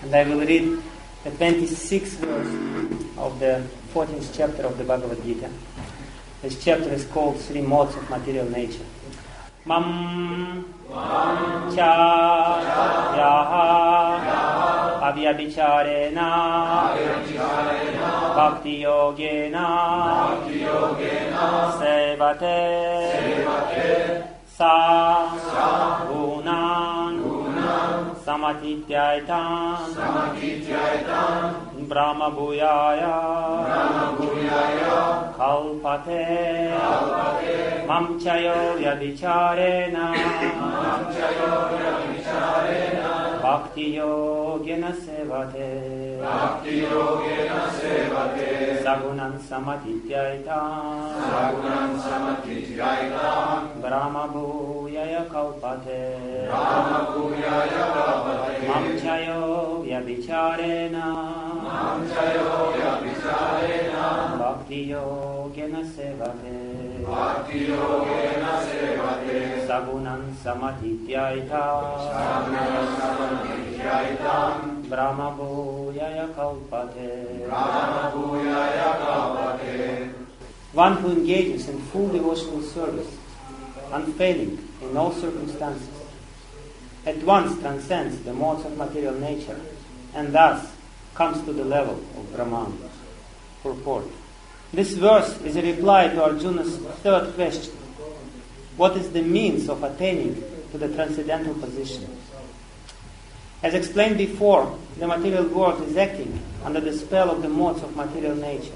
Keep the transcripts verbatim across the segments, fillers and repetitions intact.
And I will read the twenty-sixth verse of the fourteenth chapter of the Bhagavad Gita. This chapter is called Three Modes of Material Nature. Mam cha yaha avyabhicharena bhakti yogena sevate sa gunan samatithyaitan brahma bhuyaya kalpate mam chayo vyabhicharena bhakti yogena sevate sagunan samatithyaitan brahma bhuyaya kalpate mam chayo vyabhicharena bhakti yogena sevate sagunan samatithyaitan brahma bhuyaya kalpate. One who engages in full devotional service, unfailing in all circumstances, at once transcends the modes of material nature and thus comes to the level of Brahman. Purport. This verse is a reply to Arjuna's third question. What is the means of attaining to the transcendental position? As explained before, the material world is acting under the spell of the modes of material nature.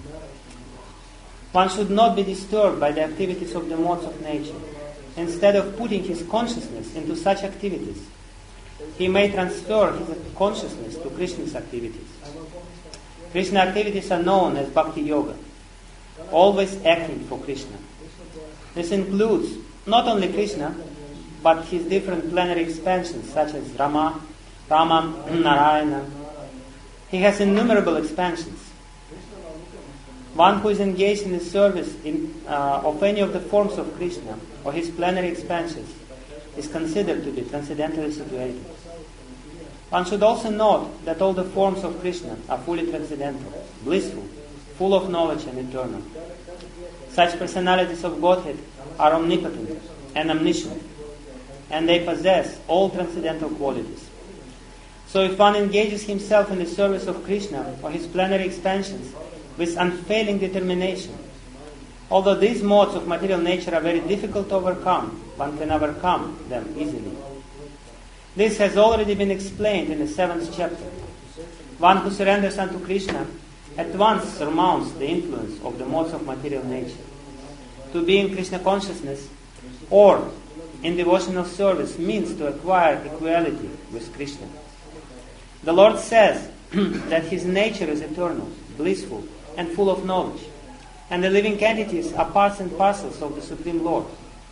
One should not be disturbed by the activities of the modes of nature. Instead of putting his consciousness into such activities, he may transfer his consciousness to Krishna's activities. Krishna activities are known as Bhakti Yoga, always acting for Krishna. This includes not only Krishna, but his different plenary expansions such as Rama, Rama, Narayana. He has innumerable expansions. One who is engaged in the service in, uh, of any of the forms of Krishna or his plenary expansions is considered to be transcendentally situated. One should also note that all the forms of Krishna are fully transcendental, blissful, full of knowledge and eternal. Such personalities of Godhead are omnipotent and omniscient, and they possess all transcendental qualities. So if one engages himself in the service of Krishna or his plenary expansions with unfailing determination, although these modes of material nature are very difficult to overcome, one can overcome them easily. This has already been explained in the seventh chapter. One who surrenders unto Krishna at once surmounts the influence of the modes of material nature. To be in Krishna consciousness or in devotional service means to acquire equality with Krishna. The Lord says that His nature is eternal, blissful, and full of knowledge, and the living entities are parts and parcels of the Supreme Lord.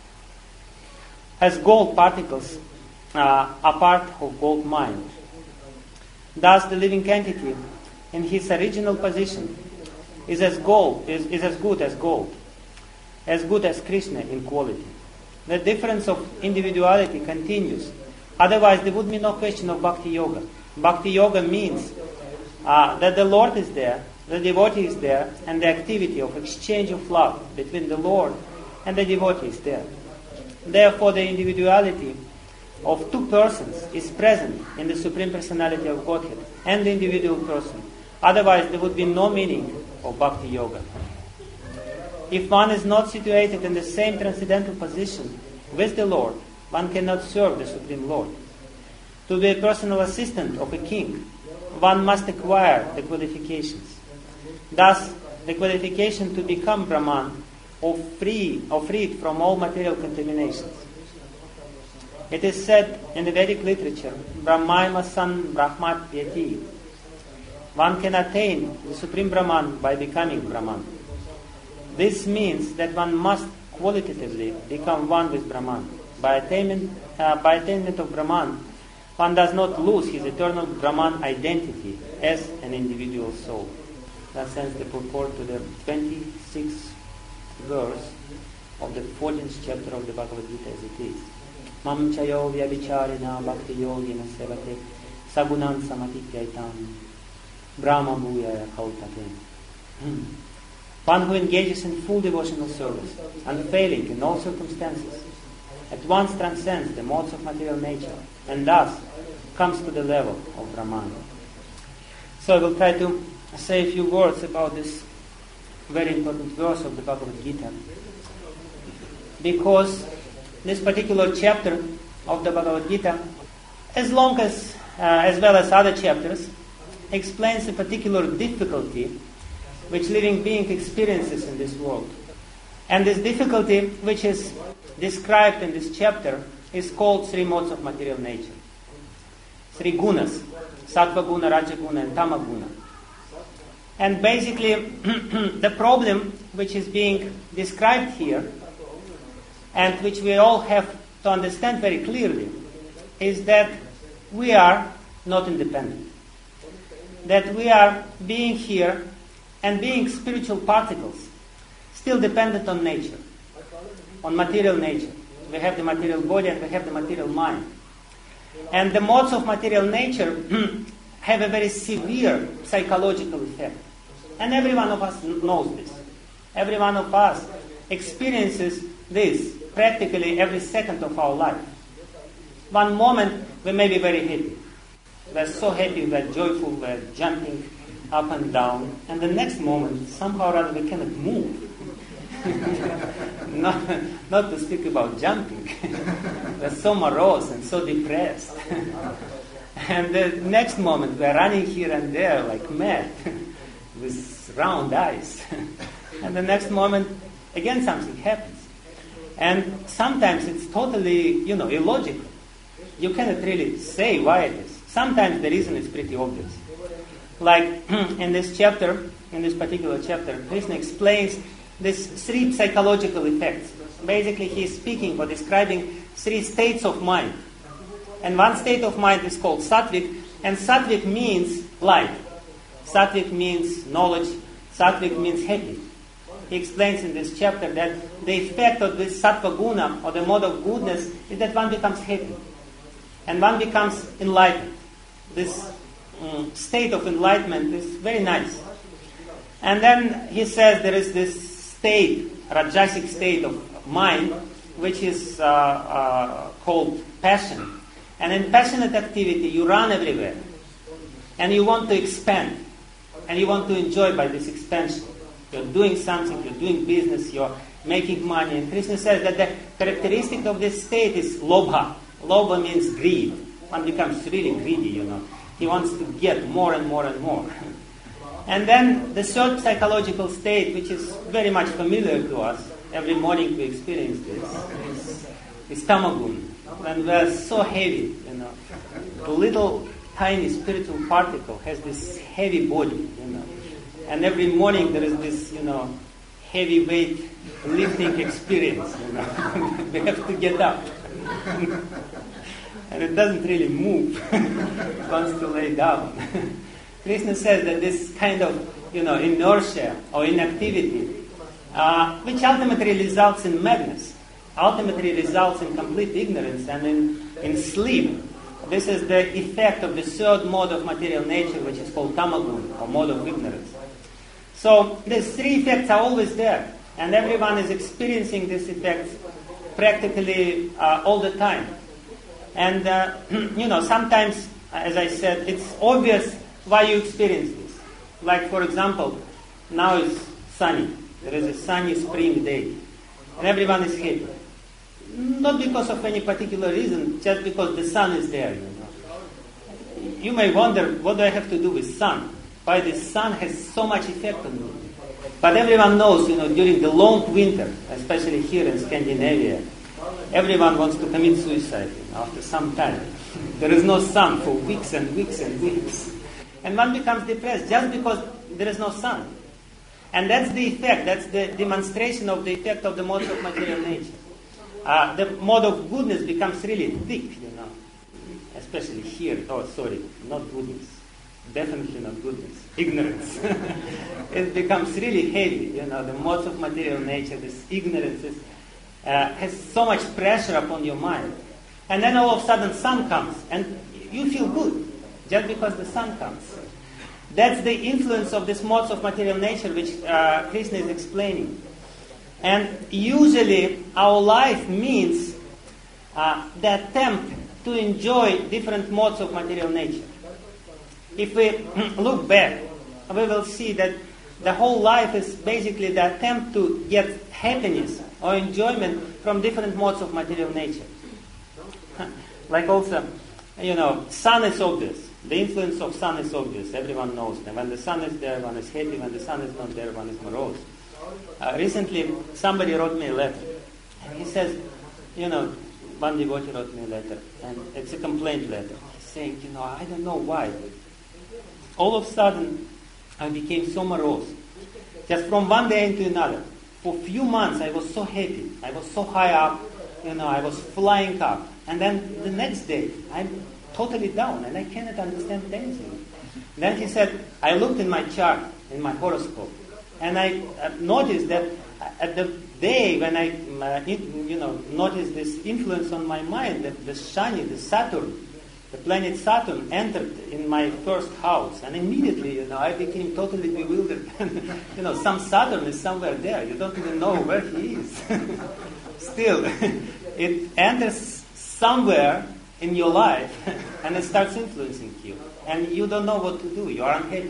As gold particles uh, are part of gold mine, thus the living entity in his original position is as gold is, is as good as gold, as good as Krishna in quality. The difference of individuality continues. Otherwise, there would be no question of Bhakti Yoga. Bhakti Yoga means uh, that the Lord is there, the devotee is there, and the activity of exchange of love between the Lord and the devotee is there. Therefore, the individuality of two persons is present in the Supreme Personality of Godhead and the individual person. Otherwise, there would be no meaning of Bhakti Yoga. If one is not situated in the same transcendental position with the Lord, one cannot serve the Supreme Lord. To be a personal assistant of a king, one must acquire the qualifications. Thus, the qualification to become Brahman or free or freed from all material contaminations. It is said in the Vedic literature, Brahmaima san Brahmat Yati. One can attain the Supreme Brahman by becoming Brahman. This means that one must qualitatively become one with Brahman. By attainment, uh, by attainment of Brahman, one does not lose his eternal Brahman identity as an individual soul. That sends the purport to the twenty-sixth verse of the fourteenth chapter of the Bhagavad Gita as it is. Mam chayo vyabhicharena bhakti yogina sevate Sagunan Samatipyaitam, Brahma Bhuyaya Kautatem. One who engages in full devotional service, unfailing in all circumstances, at once transcends the modes of material nature, and thus comes to the level of Brahman. So I will try to say a few words about this very important verse of the Bhagavad Gita, because this particular chapter of the Bhagavad Gita, as long as, uh, as well as other chapters, explains a particular difficulty which living being experiences in this world. And this difficulty, which is described in this chapter, is called three modes of material nature. Three gunas, sattva guna, raja guna, and tama guna. And basically, the problem which is being described here, and which we all have to understand very clearly, is that we are not independent. That we are being here and being spiritual particles, still dependent on nature, on material nature. We have the material body and we have the material mind. And the modes of material nature have a very severe psychological effect. And every one of us knows this. Every one of us experiences this practically every second of our life. One moment we may be very happy. We're so happy, we're joyful, we're jumping up and down. And the next moment, somehow or other, we cannot move. not, not to speak about jumping. We're so morose and so depressed. And the next moment, we're running here and there like mad with round eyes. And the next moment, again something happens. And sometimes it's totally, you know, illogical. You cannot really say why it is. Sometimes the reason is pretty obvious. Like in this chapter, in this particular chapter, Krishna explains these three psychological effects. Basically, he is speaking or describing three states of mind. And one state of mind is called sattvic, and sattvic means light. Sattvic means knowledge. Sattvic means happy. He explains in this chapter that the effect of this sattva guna, or the mode of goodness, is that one becomes happy. And one becomes enlightened. This um, state of enlightenment is very nice. And then he says there is this state, rajasic state of mind, which is uh, uh, called passion. And in passionate activity, you run everywhere. And you want to expand. And you want to enjoy by this expansion. You're doing something, you're doing business, you're making money. And Krishna says that the characteristic of this state is lobha. Lobha means greed. One becomes really greedy, you know. He wants to get more and more and more. And then the third psychological state, which is very much familiar to us, every morning we experience this, is, is tamagun. When we are so heavy, you know. The little tiny spiritual particle has this heavy body, you know. And every morning there is this, you know, heavy weight lifting experience, you know. We have to get up. And it doesn't really move. It wants to lay down. Krishna says that this kind of, you know, inertia or inactivity, uh, which ultimately results in madness, ultimately results in complete ignorance and in, in sleep. This is the effect of the third mode of material nature, which is called tamagun, or mode of ignorance. So these three effects are always there, and everyone is experiencing these effects practically uh, all the time. And, uh, you know, sometimes, as I said, it's obvious why you experience this. Like, for example, now it's sunny. There is a sunny spring day. And everyone is happy. Not because of any particular reason, just because the sun is there. You know. You may wonder, what do I have to do with sun? Why the sun has so much effect on me? But everyone knows, you know, during the long winter, especially here in Scandinavia, everyone wants to commit suicide, you know, after some time. There is no sun for weeks and weeks and weeks. And one becomes depressed just because there is no sun. And that's the effect, that's the demonstration of the effect of the modes of material nature. Uh, the mode of goodness becomes really thick, you know. Especially here. Oh, sorry, not goodness. Definitely not goodness. Ignorance. It becomes really heavy, you know. The modes of material nature, this ignorance is, uh, has so much pressure upon your mind. And then all of a sudden sun comes and you feel good. just because the sun comes. That's the influence of these modes of material nature which uh, Krishna is explaining. And usually our life means uh, the attempt to enjoy different modes of material nature. If we look back, we will see that the whole life is basically the attempt to get happiness or enjoyment from different modes of material nature. Like also, you know, sun is obvious. The influence of sun is obvious. Everyone knows that when the sun is there, one is happy. When the sun is not there, one is morose. Uh, recently, somebody wrote me a letter. And he says, you know, one devotee wrote me a letter. And it's a complaint letter. He's saying, you know, I don't know why. All of a sudden, I became so morose. Just from one day into another. For a few months, I was so happy. I was so high up. You know, I was flying up. And then the next day, I'm totally down, and I cannot understand anything. Then he said, I looked in my chart, in my horoscope, and I uh, noticed that at the day when I, uh, you know, noticed this influence on my mind, that the Shani, the Saturn, the planet Saturn entered in my first house, and immediately, you know, I became totally bewildered. You know, some Saturn is somewhere there. You don't even know where he is. Still, it enters somewhere in your life, and it starts influencing you, and you don't know what to do. You are unhappy.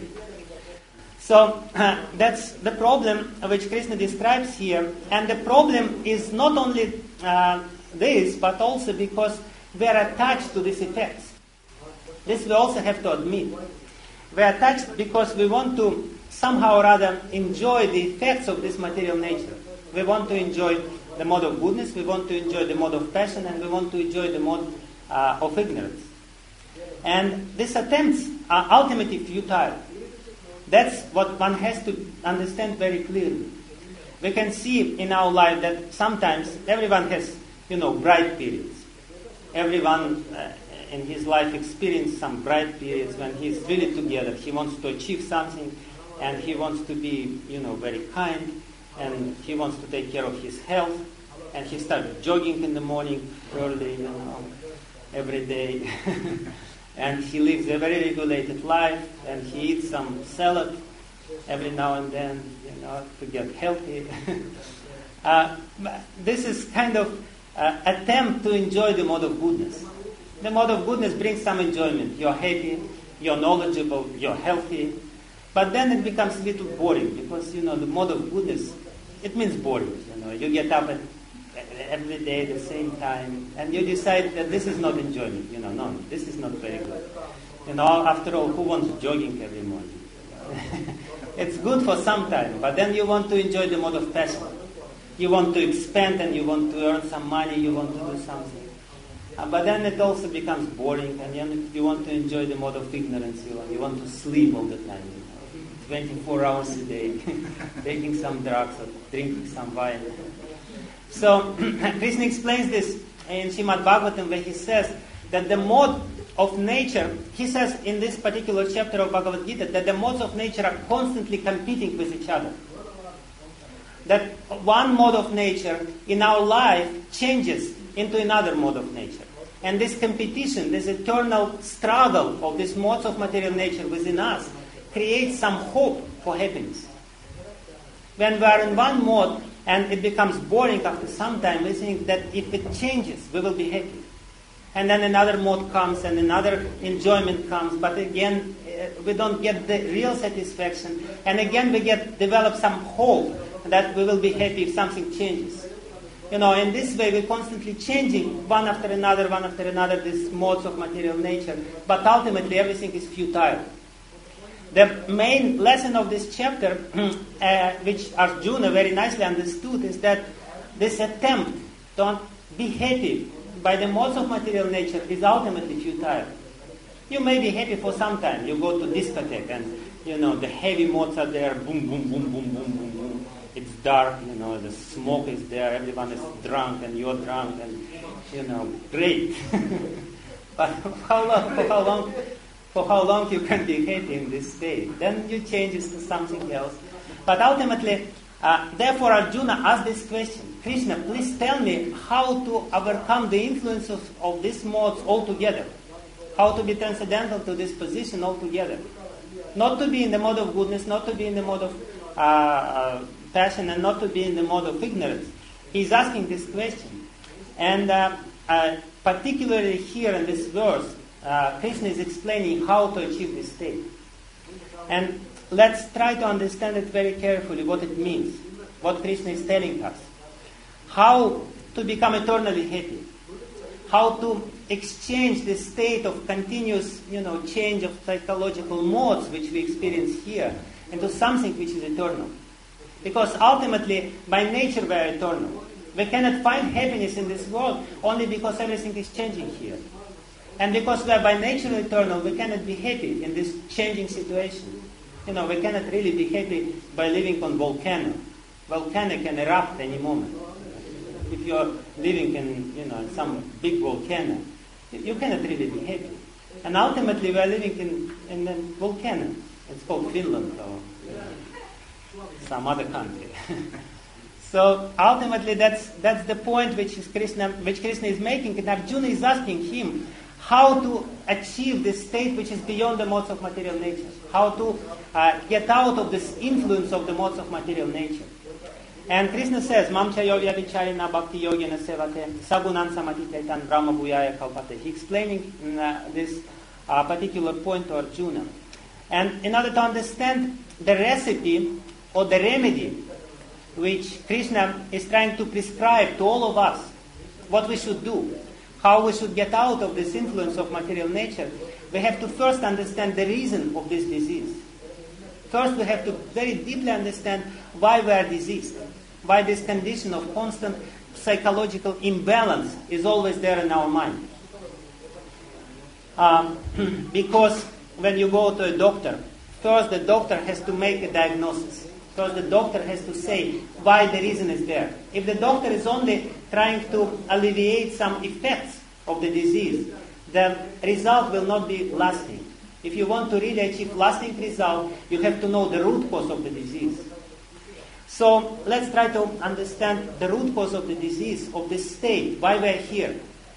So uh, that's the problem which Krishna describes here, and the problem is not only uh, this, but also because we are attached to these effects. This we also have to admit. We are attached because we want to somehow or other enjoy the effects of this material nature. We want to enjoy the mode of goodness, we want to enjoy the mode of passion, and we want to enjoy the mode uh, of ignorance. And these attempts are ultimately futile. That's what one has to understand very clearly. We can see in our life that sometimes everyone has, you know, bright periods. Everyone uh, in his life experiences some bright periods when he's really together. He wants to achieve something, and he wants to be, you know, very kind, and he wants to take care of his health, and he starts jogging in the morning early, you know, every day. And he lives a very regulated life, and he eats some salad every now and then, you know, to get healthy. uh, this is kind of uh, attempt to enjoy the mode of goodness. The mode of goodness brings some enjoyment. You're happy, you're knowledgeable, you're healthy. But then it becomes a little boring because, you know, the mode of goodness, it means boring. You know, you get up at every day at the same time, and you decide that this is not enjoyment. You know, no, this is not very good. You know, after all, who wants jogging every morning? It's good for some time, but then you want to enjoy the mode of passion. You want to expand, and you want to earn some money, you want to do something. Uh, but then it also becomes boring, and you, you want to enjoy the mode of ignorance. You want, you want to sleep all the time, you know, twenty-four hours a day, taking some drugs or drinking some wine. So Krishna explains this in Srimad Bhagavatam, where he says that the mode of nature, he says in this particular chapter of Bhagavad Gita, that the modes of nature are constantly competing with each other. That one mode of nature in our life changes into another mode of nature. And this competition, this eternal struggle of these modes of material nature within us creates some hope for happiness. When we are in one mode and it becomes boring after some time, we think that if it changes, we will be happy. And then another mode comes and another enjoyment comes, but again, uh, we don't get the real satisfaction. And again, we get develop some hope that we will be happy if something changes. You know, in this way, we're constantly changing one after another, one after another, these modes of material nature. But ultimately, everything is futile. The main lesson of this chapter, uh, which Arjuna very nicely understood, is that this attempt to be happy by the modes of material nature is ultimately futile. You may be happy for some time. You go to discotheque and, you know, the heavy modes are there, boom, boom, boom, boom, boom, boom, boom. It's dark, you know, the smoke is there, everyone is drunk and you're drunk and, you know, great. But how long, for how long, for how long you can be happy in this state? Then you change it to something else. But ultimately, uh, therefore Arjuna asked this question, Krishna, please tell me how to overcome the influence of, of these modes altogether. how to be transcendental to this position altogether. Not to be in the mode of goodness, not to be in the mode of uh, uh, passion, and not to be in the mode of ignorance. He's asking this question. And uh, uh, particularly here in this verse, uh, Krishna is explaining how to achieve this state. And let's try to understand it very carefully, what it means, what Krishna is telling us. How to become eternally happy. How to exchange the state of continuous, you know, change of psychological modes which we experience here into something which is eternal. Because ultimately, by nature we are eternal. We cannot find happiness in this world only because everything is changing here. And because we are by nature eternal, we cannot be happy in this changing situation. You know, we cannot really be happy by living on volcano. Volcano can erupt any moment. If you are living in, you know, in some big volcano, you cannot really be happy. And ultimately, we are living in, in a volcano. It's called Finland or you know, some other country. So ultimately, that's that's the point which is Krishna, which Krishna is making, and Arjuna is asking him how to achieve this state which is beyond the modes of material nature, how to uh, get out of this influence of the modes of material nature. And Krishna says, Mam cha yogya vicharina bhakti yogena sevate sagunan samatitaitan brahma bhuyaya kalpate. He's explaining uh, this uh, particular point to Arjuna. And in order to understand the recipe or the remedy which Krishna is trying to prescribe to all of us, what we should do, how we should get out of this influence of material nature, we have to first understand the reason of this disease. First, we have to very deeply understand why we are diseased, why this condition of constant psychological imbalance is always there in our mind. Um, because when you go to a doctor, first the doctor has to make a diagnosis. First the doctor has to say why the reason is there. If the doctor is only trying to alleviate some effects of the disease, the result will not be lasting. If you want to really achieve lasting result, you have to know the root cause of the disease. So let's try to understand the root cause of the disease, of this state, why we are here.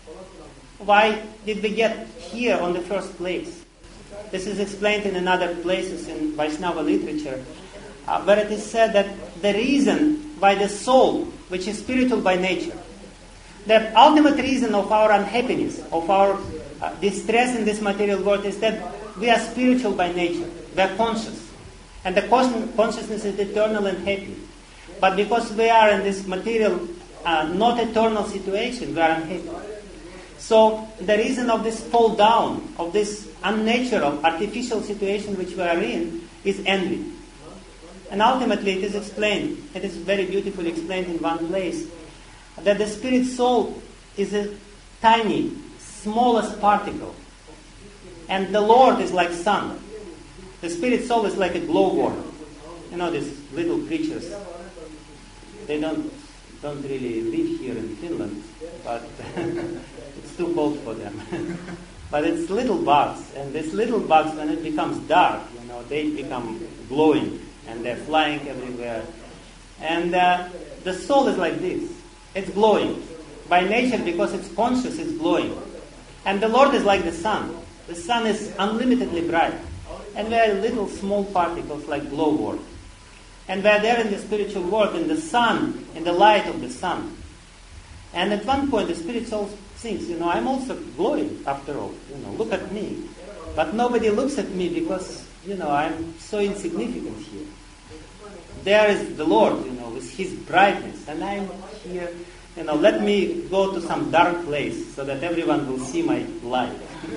Why did we get here on the first place? This is explained in other places in Vaishnava literature, uh, where it is said that the reason why the soul, which is spiritual by nature, the ultimate reason of our unhappiness, of our uh, distress in this material world is that we are spiritual by nature. We are conscious. And the con- consciousness is eternal and happy. But because we are in this material, uh, not eternal situation, we are unhappy. So the reason of this fall down, of this unnatural, artificial situation which we are in, is envy. And ultimately it is explained, it is very beautifully explained in one place, that the spirit soul is a tiny, smallest particle. And the Lord is like sun. The spirit soul is like a glowworm. You know, these little creatures. They don't don't really live here in Finland, but it's too cold for them. But it's little bugs, and these little bugs, when it becomes dark, you know, they become glowing, and they're flying everywhere. And uh, the soul is like this. It's glowing. By nature, because it's conscious, it's glowing. And the Lord is like the sun. The sun is unlimitedly bright. And we are little small particles like glowworm. And we are there in the spiritual world, in the sun, in the light of the sun. And at one point the spirit soul thinks, you know, I'm also glowing after all. You know, look at me. But nobody looks at me because, you know, I'm so insignificant here. There is the Lord, you know, with His brightness. And I'm here, you know, let me go to some dark place so that everyone will see my light.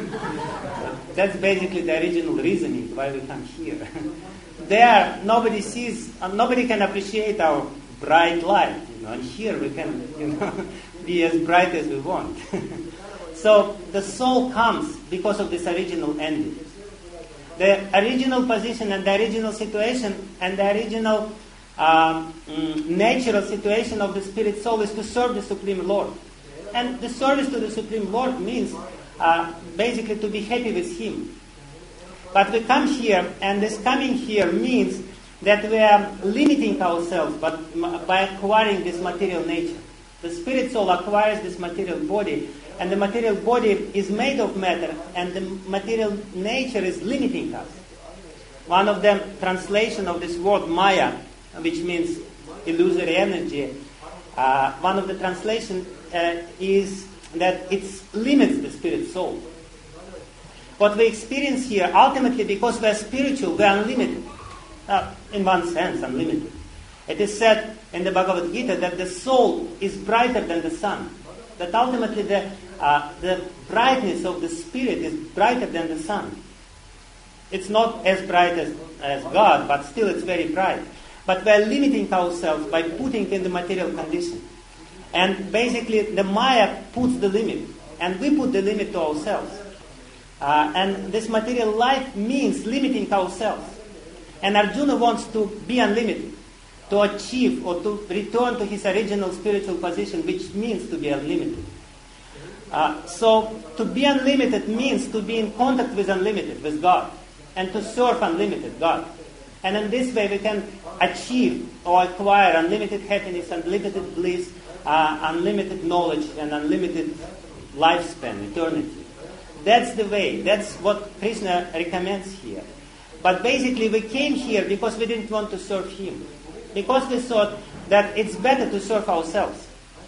That's basically the original reasoning why we come here. There, nobody sees, uh, nobody can appreciate our bright light, you know, and here we can, you know, be as bright as we want. So the soul comes because of this original envy. The original position and the original situation and the original um, mm, natural situation of the spirit soul is to serve the Supreme Lord. And the service to the Supreme Lord means uh, basically to be happy with Him. But we come here, and this coming here means that we are limiting ourselves but by acquiring this material nature. The spirit soul acquires this material body and the material body is made of matter, and the material nature is limiting us. One of the translation of this word Maya, which means illusory energy, uh, one of the translation uh, is that it limits the spirit soul. What we experience here, ultimately, because we are spiritual, we are unlimited. Uh, in one sense, unlimited. It is said in the Bhagavad Gita that the soul is brighter than the sun. That ultimately the, uh, the brightness of the spirit is brighter than the sun. It's not as bright as, as God, but still it's very bright. But we are limiting ourselves by putting in the material condition. And basically the Maya puts the limit, and we put the limit to ourselves. Uh, and this material life means limiting ourselves. And Arjuna wants to be unlimited, to achieve or to return to his original spiritual position, which means to be unlimited. Uh, so to be unlimited means to be in contact with unlimited, with God, and to serve unlimited God. And in this way we can achieve or acquire unlimited happiness, unlimited bliss, uh, unlimited knowledge, and unlimited lifespan, eternity. That's the way. That's what Krishna recommends here. But basically we came here because we didn't want to serve him. Because we thought that it's better to serve ourselves.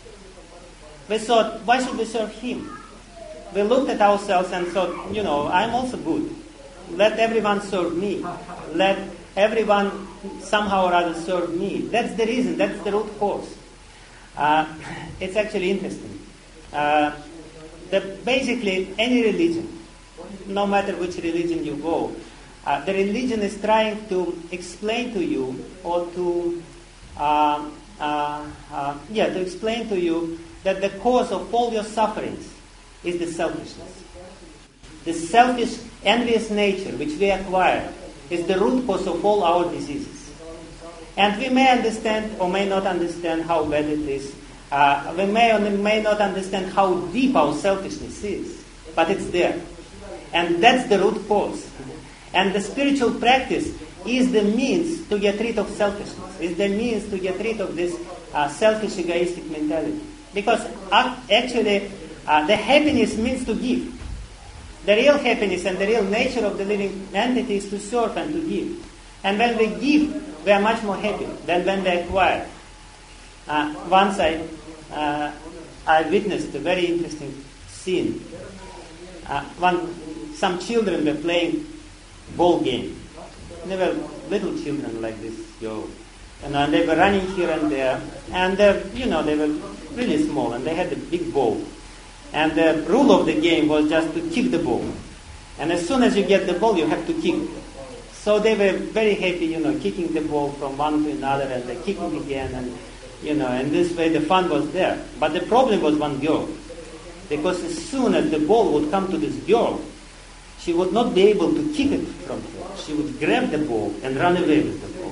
We thought, why should we serve him? We looked at ourselves and thought, you know, I'm also good. Let everyone serve me. Let everyone somehow or other serve me. That's the reason. That's the root cause. Uh, it's actually interesting. Uh, that basically any religion, no matter which religion you go, Uh, the religion is trying to explain to you, or to, uh, uh, uh, yeah, to explain to you that the cause of all your sufferings is the selfishness. The selfish, envious nature which we acquire is the root cause of all our diseases. And we may understand or may not understand how bad it is. Uh, we may or may not understand how deep our selfishness is, but it's there. And that's the root cause. And the spiritual practice is the means to get rid of selfishness, is the means to get rid of this uh, selfish, egoistic mentality. Because uh, actually, uh, the happiness means to give. The real happiness and the real nature of the living entity is to serve and to give. And when we give, we are much more happy than when we acquire. Uh, once I, uh, I witnessed a very interesting scene. Uh, one, some children were playing ball game. They were little children like this, yo, and uh, they were running here and there, and uh, you know they were really small, and they had a big ball, and the rule of the game was just to kick the ball, and as soon as you get the ball, you have to kick. So they were very happy, you know, kicking the ball from one to another, and they kicking again, and you know, and this way the fun was there. But the problem was one girl, because as soon as the ball would come to this girl, she would not be able to kick it from her. She would grab the ball and run away with the ball.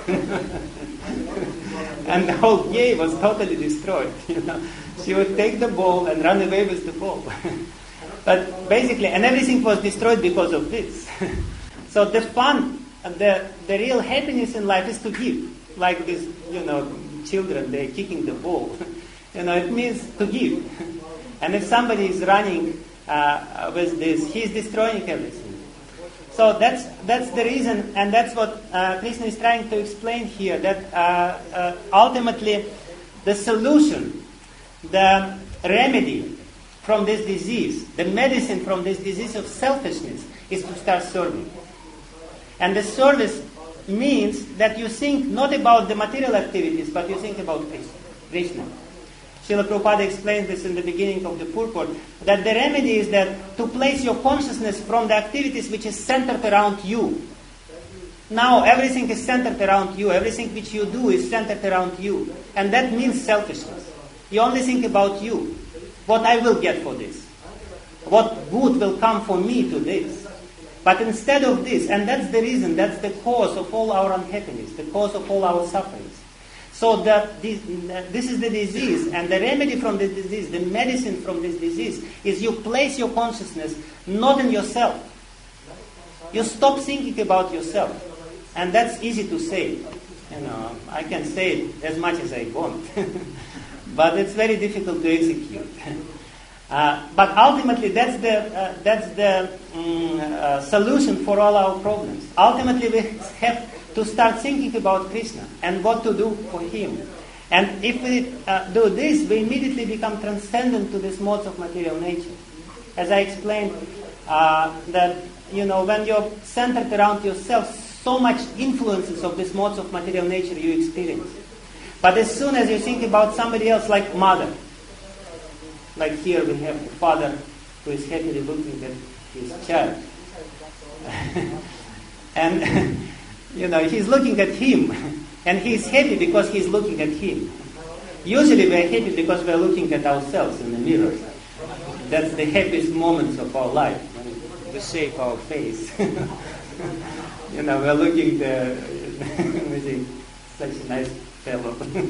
And the whole game was totally destroyed. You know, she would take the ball and run away with the ball. But basically, and everything was destroyed because of this. So the fun, the the real happiness in life is to give. Like these, you know, children, they're kicking the ball. You know, it means to give. And if somebody is running Uh, with this, he is destroying everything. So that's that's the reason, and that's what uh, Krishna is trying to explain here. That uh, uh, ultimately, the solution, the remedy from this disease, the medicine from this disease of selfishness, is to start serving. And the service means that you think not about the material activities, but you think about Krishna. Srila Prabhupada explains this in the beginning of the purport, that the remedy is that to place your consciousness from the activities which is centered around you. Now everything is centered around you, everything which you do is centered around you. And that means selfishness. You only think about you. What I will get for this. What good will come for me to this. But instead of this, and that's the reason, that's the cause of all our unhappiness, the cause of all our sufferings. So that this, this is the disease, and the remedy from this disease, the medicine from this disease, is you place your consciousness not in yourself. You stop thinking about yourself. And that's easy to say. You know, I can say it as much as I want. But it's very difficult to execute. Uh, but ultimately, that's the uh, that's the um, uh, solution for all our problems. Ultimately, we have to start thinking about Krishna and what to do for him. And if we uh, do this, we immediately become transcendent to these modes of material nature. As I explained, uh, that you know, when you're centered around yourself, so much influences of these modes of material nature you experience. But as soon as you think about somebody else, like mother, like here we have the father who is happily looking at his child. And, you know, he's looking at him. And he's happy because he's looking at him. Usually we're happy because we're looking at ourselves in the mirror. That's the happiest moments of our life, when we shape our face. You know, we're looking at we think, such a nice fellow.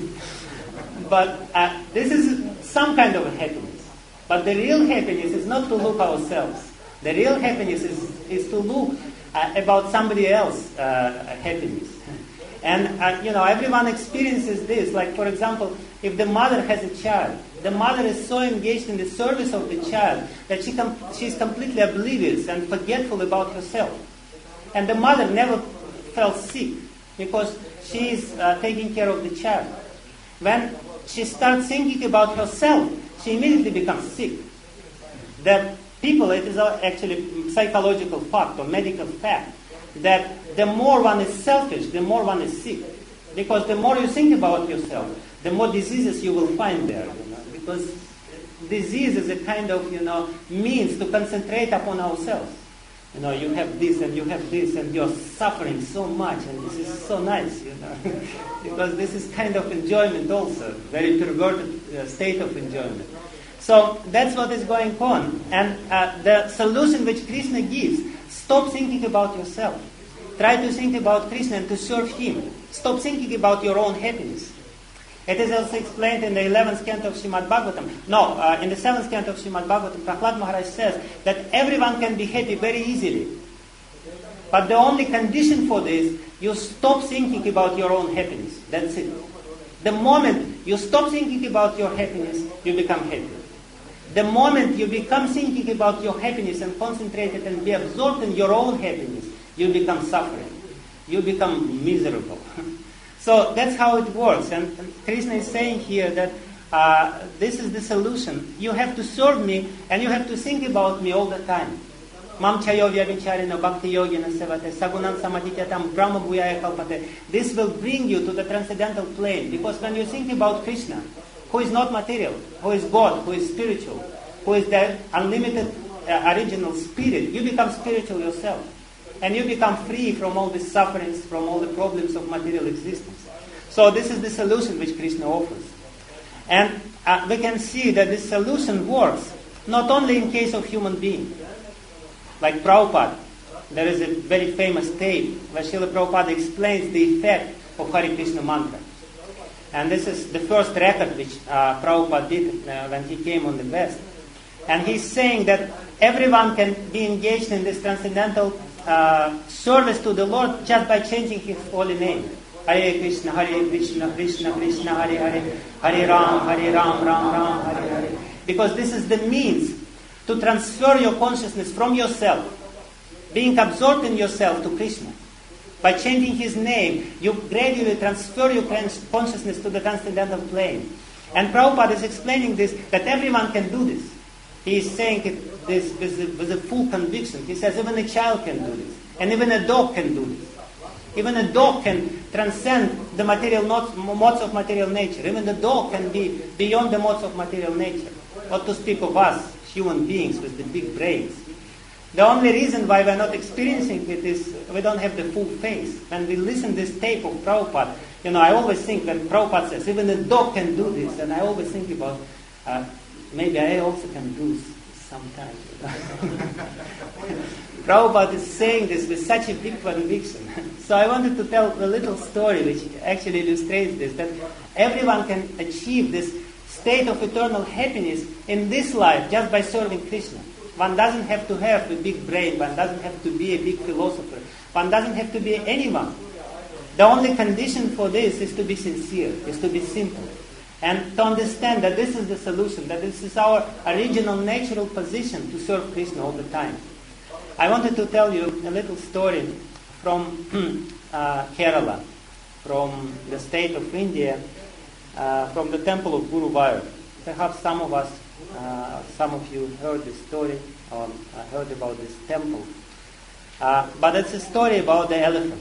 But uh, this is some kind of a happiness. But the real happiness is not to look ourselves. The real happiness is, is to look uh, about somebody else's uh, happiness. And, uh, you know, everyone experiences this. Like, for example, if the mother has a child, the mother is so engaged in the service of the child that she com- she's completely oblivious and forgetful about herself. And the mother never felt sick because she is uh, taking care of the child. When she starts thinking about herself, she immediately becomes sick. The people, it is actually psychological fact or medical fact, that the more one is selfish, the more one is sick. Because the more you think about yourself, the more diseases you will find there. You know? Because disease is a kind of, you know, means to concentrate upon ourselves. You know, you have this and you have this and you're suffering so much and this is so nice, you know. Because this is kind of enjoyment also, very perverted uh, state of enjoyment. So that's what is going on. And uh, the solution which Krishna gives, stop thinking about yourself. Try to think about Krishna and to serve him. Stop thinking about your own happiness. It is also explained in the eleventh canto of Srimad Bhagavatam. No, uh, in the seventh canto of Srimad Bhagavatam, Prahlad Maharaj says that everyone can be happy very easily. But the only condition for this, you stop thinking about your own happiness. That's it. The moment you stop thinking about your happiness, you become happy. The moment you become thinking about your happiness and concentrated and be absorbed in your own happiness, you become suffering. You become miserable. So that's how it works. And Krishna is saying here that uh, this is the solution. You have to serve me and you have to think about me all the time. Mam chayo vyabhicharina bhakti yogina sevate sagunan samadhityatam brahma bhuyaya kalpate. This will bring you to the transcendental plane. Because when you think about Krishna, who is not material, who is God, who is spiritual, who is the unlimited uh, original spirit, you become spiritual yourself. And you become free from all the sufferings, from all the problems of material existence. So this is the solution which Krishna offers. And uh, we can see that this solution works not only in case of human being. Like Prabhupada, there is a very famous tape where Srila Prabhupada explains the effect of Hare Krishna mantra. And this is the first record which uh, Prabhupada did uh, when he came on the West. And he's saying that everyone can be engaged in this transcendental Uh, service to the Lord just by changing His holy name. Hare Krishna, Hare Krishna, Krishna Krishna, Hare Hare, Hare Ram, Hare Ram, Ram Ram, Hare Hare. Because this is the means to transfer your consciousness from yourself, being absorbed in yourself, to Krishna. By changing His name, you gradually transfer your consciousness to the transcendental plane. And Prabhupada is explaining this, that everyone can do this. He is saying it this with a, with a full conviction. He says even a child can do this. And even a dog can do this. Even a dog can transcend the material modes of material nature. Even the dog can be beyond the modes of material nature. Not to speak of us, human beings with the big brains. The only reason why we're not experiencing it is we don't have the full face. When we listen to this tape of Prabhupada, you know, I always think when Prabhupada says even a dog can do this, and I always think about uh, maybe I also can do sometimes. Prabhupada is saying this with such a big conviction. So I wanted to tell a little story which actually illustrates this, that everyone can achieve this state of eternal happiness in this life just by serving Krishna. One doesn't have to have a big brain, one doesn't have to be a big philosopher, one doesn't have to be anyone. The only condition for this is to be sincere, is to be simple. And to understand that this is the solution, that this is our original natural position to serve Krishna all the time. I wanted to tell you a little story from uh, Kerala, from the state of India, uh, from the temple of Guruvayur. Perhaps some of us, uh, some of you heard this story or uh, heard about this temple. Uh, but it's a story about the elephant.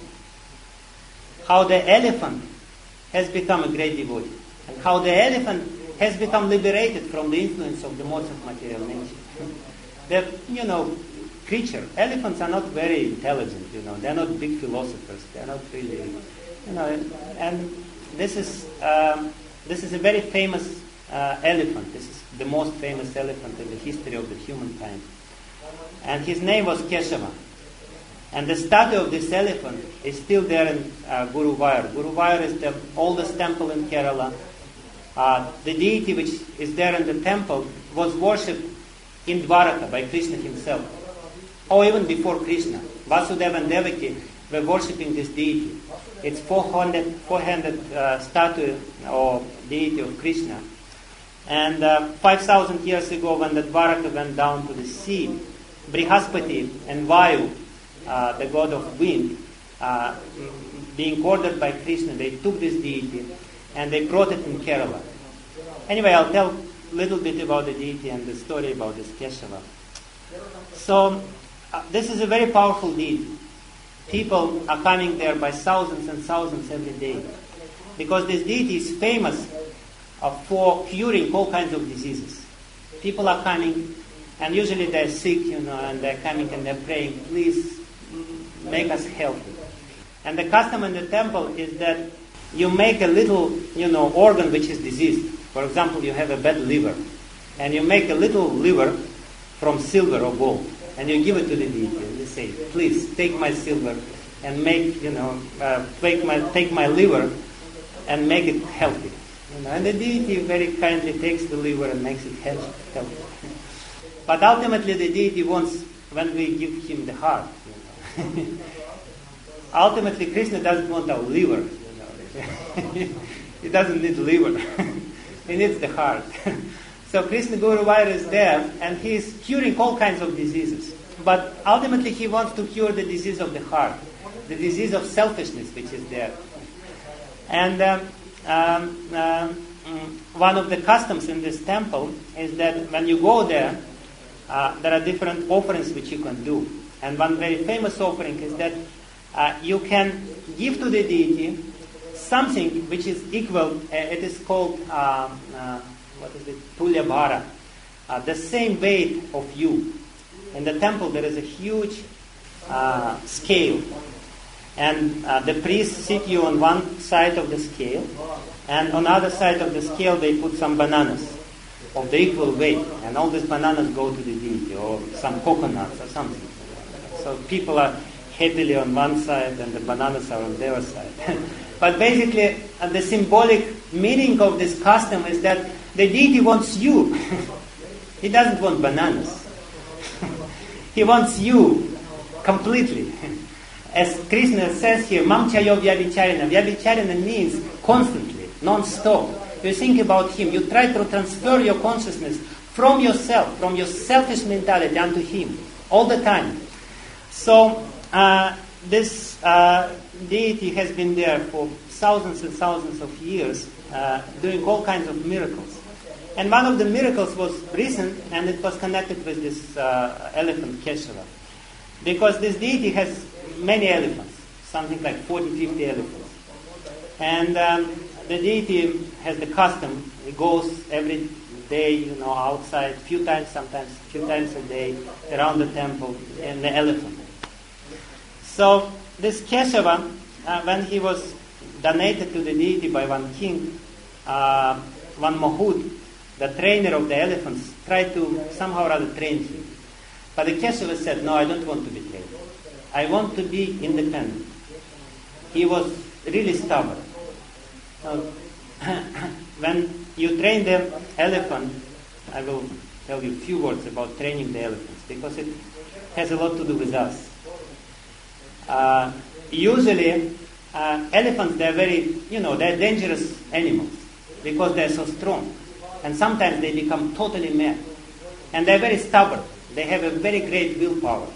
How the elephant has become a great devotee. And how the elephant has become liberated from the influence of the modes of material nature. The, you know, creature. Elephants are not very intelligent, you know. They're not big philosophers. They're not really, you know. And this is um, this is a very famous uh, elephant. This is the most famous elephant in the history of the humankind. And his name was Keshava. And the statue of this elephant is still there in uh, Guruvayur. Guruvayur is the oldest temple in Kerala. Uh, the deity which is there in the temple was worshipped in Dwaraka by Krishna himself. Or even before Krishna. Vasudeva and Devaki were worshipping this deity. It's four hundred, four hundred uh, statue or deity of Krishna. And uh, five thousand years ago when the Dwaraka went down to the sea, Brihaspati and Vayu, uh, the god of wind, uh, being ordered by Krishna, they took this deity and they brought it in Kerala. Anyway, I'll tell a little bit about the deity and the story about this Keshava. So, uh, this is a very powerful deity. People are coming there by thousands and thousands every day. Because this deity is famous uh, for curing all kinds of diseases. People are coming, and usually they're sick, you know, and they're coming and they're praying, please make us healthy. And the custom in the temple is that you make a little, you know, organ which is diseased. For example, you have a bad liver, and you make a little liver from silver or gold, and you give it to the deity, and you say, please take my silver and make, you know, uh, take my take my liver and make it healthy. You know, and the deity very kindly takes the liver and makes it healthy. But ultimately, the deity wants when we give him the heart. You know. Ultimately, Krishna doesn't want our liver. He doesn't need liver. He needs the heart. So Krishna Guruvayur is there, and he is curing all kinds of diseases. But ultimately he wants to cure the disease of the heart, the disease of selfishness which is there. And um, um, um, one of the customs in this temple is that when you go there, uh, there are different offerings which you can do. And one very famous offering is that uh, you can give to the deity something which is equal, uh, it is called, uh, uh, what is it, Tulya Bhara, uh, the same weight of you. In the temple there is a huge uh, scale, and uh, the priests sit you on one side of the scale, and on the other side of the scale they put some bananas of the equal weight, and all these bananas go to the deity, or some coconuts or something. So people are happily on one side and the bananas are on their side. But basically, uh, the symbolic meaning of this custom is that the deity wants you. He doesn't want bananas. He wants you completely. As Krishna says here, Mam chayo vyabhicharina. Vyabhicharina means constantly, non-stop. You think about him. You try to transfer your consciousness from yourself, from your selfish mentality onto him, all the time. So, uh, this uh, deity has been there for thousands and thousands of years, uh, doing all kinds of miracles. And one of the miracles was recent, and it was connected with this uh, elephant Keshava. Because this deity has many elephants, something like forty, fifty elephants. And um, the deity has the custom, he goes every day, you know, outside, a few times, sometimes a few times a day, around the temple, in the elephant. So this Keshava, uh, when he was donated to the deity by one king, uh, one Mahud, the trainer of the elephants, tried to somehow or other train him. But the Keshava said, no, I don't want to be trained. I want to be independent. He was really stubborn. Uh, when you train the elephant, I will tell you a few words about training the elephants, because it has a lot to do with us. Uh, usually, uh, elephants, they're very, you know, they're dangerous animals. because they're so strong. And sometimes they become totally mad. And they're very stubborn. They have a very great willpower.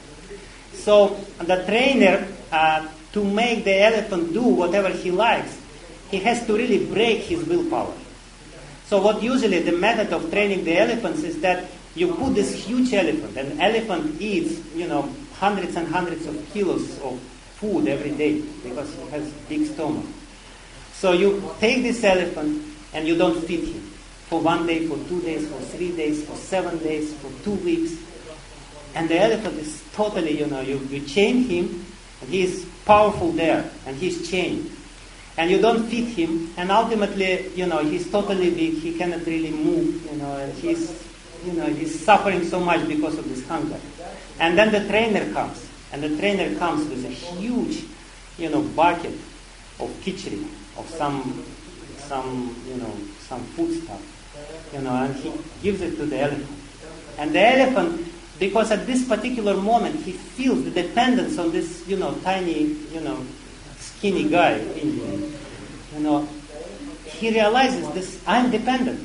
So the trainer, uh, to make the elephant do whatever he likes, he has to really break his willpower. So what usually the method of training the elephants is that you put this huge elephant. An elephant eats, you know, hundreds and hundreds of kilos of food every day because he has big stomach. So you take this elephant and you don't feed him for one day, for two days, for three days, for seven days, for two weeks. And the elephant is totally, you know, you, you chain him, and he is powerful there, and he's chained. And you don't feed him, and ultimately, you know, he's totally weak, he cannot really move, you know, and he's, you know, he's suffering so much because of this hunger. And then the trainer comes, and the trainer comes with a huge, you know, bucket of khichdi, of some, some, you know, some food stuff, you know, and he gives it to the elephant. And the elephant, because at this particular moment he feels the dependence on this, you know, tiny, you know, skinny guy, Indian, you know, he realizes this, I'm dependent.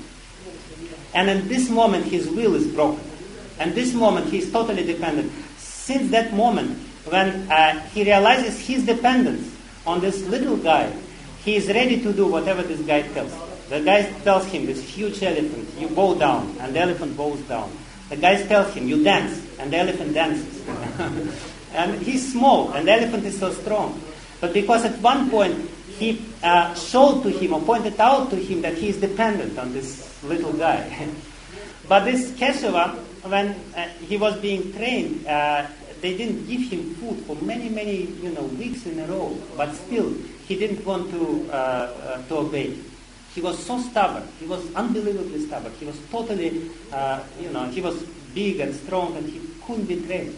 And in this moment his will is broken. And this moment he is totally dependent. Since that moment, when uh, he realizes his dependence on this little guy, he is ready to do whatever this guy tells him. The guy tells him, this huge elephant, you bow down, and the elephant bows down. The guy tells him, you dance, and the elephant dances. And he's small, and the elephant is so strong. But because at one point he uh, showed to him or pointed out to him that he is dependent on this little guy. But this Keshava, when uh, he was being trained, uh, they didn't give him food for many, many, you know, weeks in a row. But still, he didn't want to uh, uh, to obey. He was so stubborn. He was unbelievably stubborn. He was totally, uh, you know, he was big and strong, and he couldn't be trained.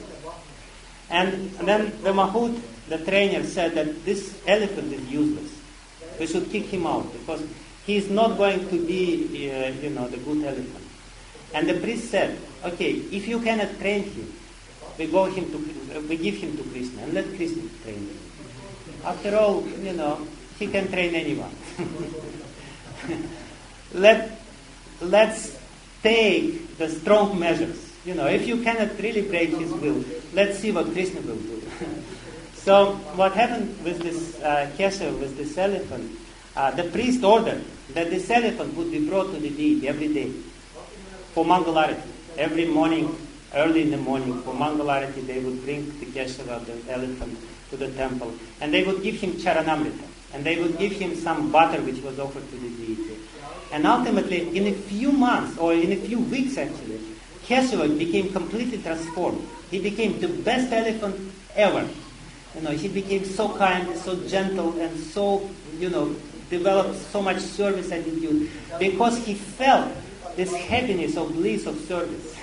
And, and then the Mahout, the trainer, said that this elephant is useless. We should kick him out because he is not going to be, uh, you know, the good elephant. And the priest said, okay, if you cannot train him, we go him to, uh, we give him to Krishna, and let Krishna train him. After all, you know, he can train anyone. Let, let's take the strong measures. You know, if you cannot really break his will, let's see what Krishna will do. So what happened with this uh, Keshava, with this elephant, uh, the priest ordered that this elephant would be brought to the deity every day for Mangalarati. Every morning, early in the morning, for Mangalarati, they would bring the Keshava, the elephant, to the temple, and they would give him charanamrita. And they would give him some butter which was offered to the deity. And ultimately, in a few months, or in a few weeks actually, Keshava became completely transformed. He became the best elephant ever. You know, he became so kind, so gentle, and so, you know, developed so much service attitude because he felt this happiness of bliss of service.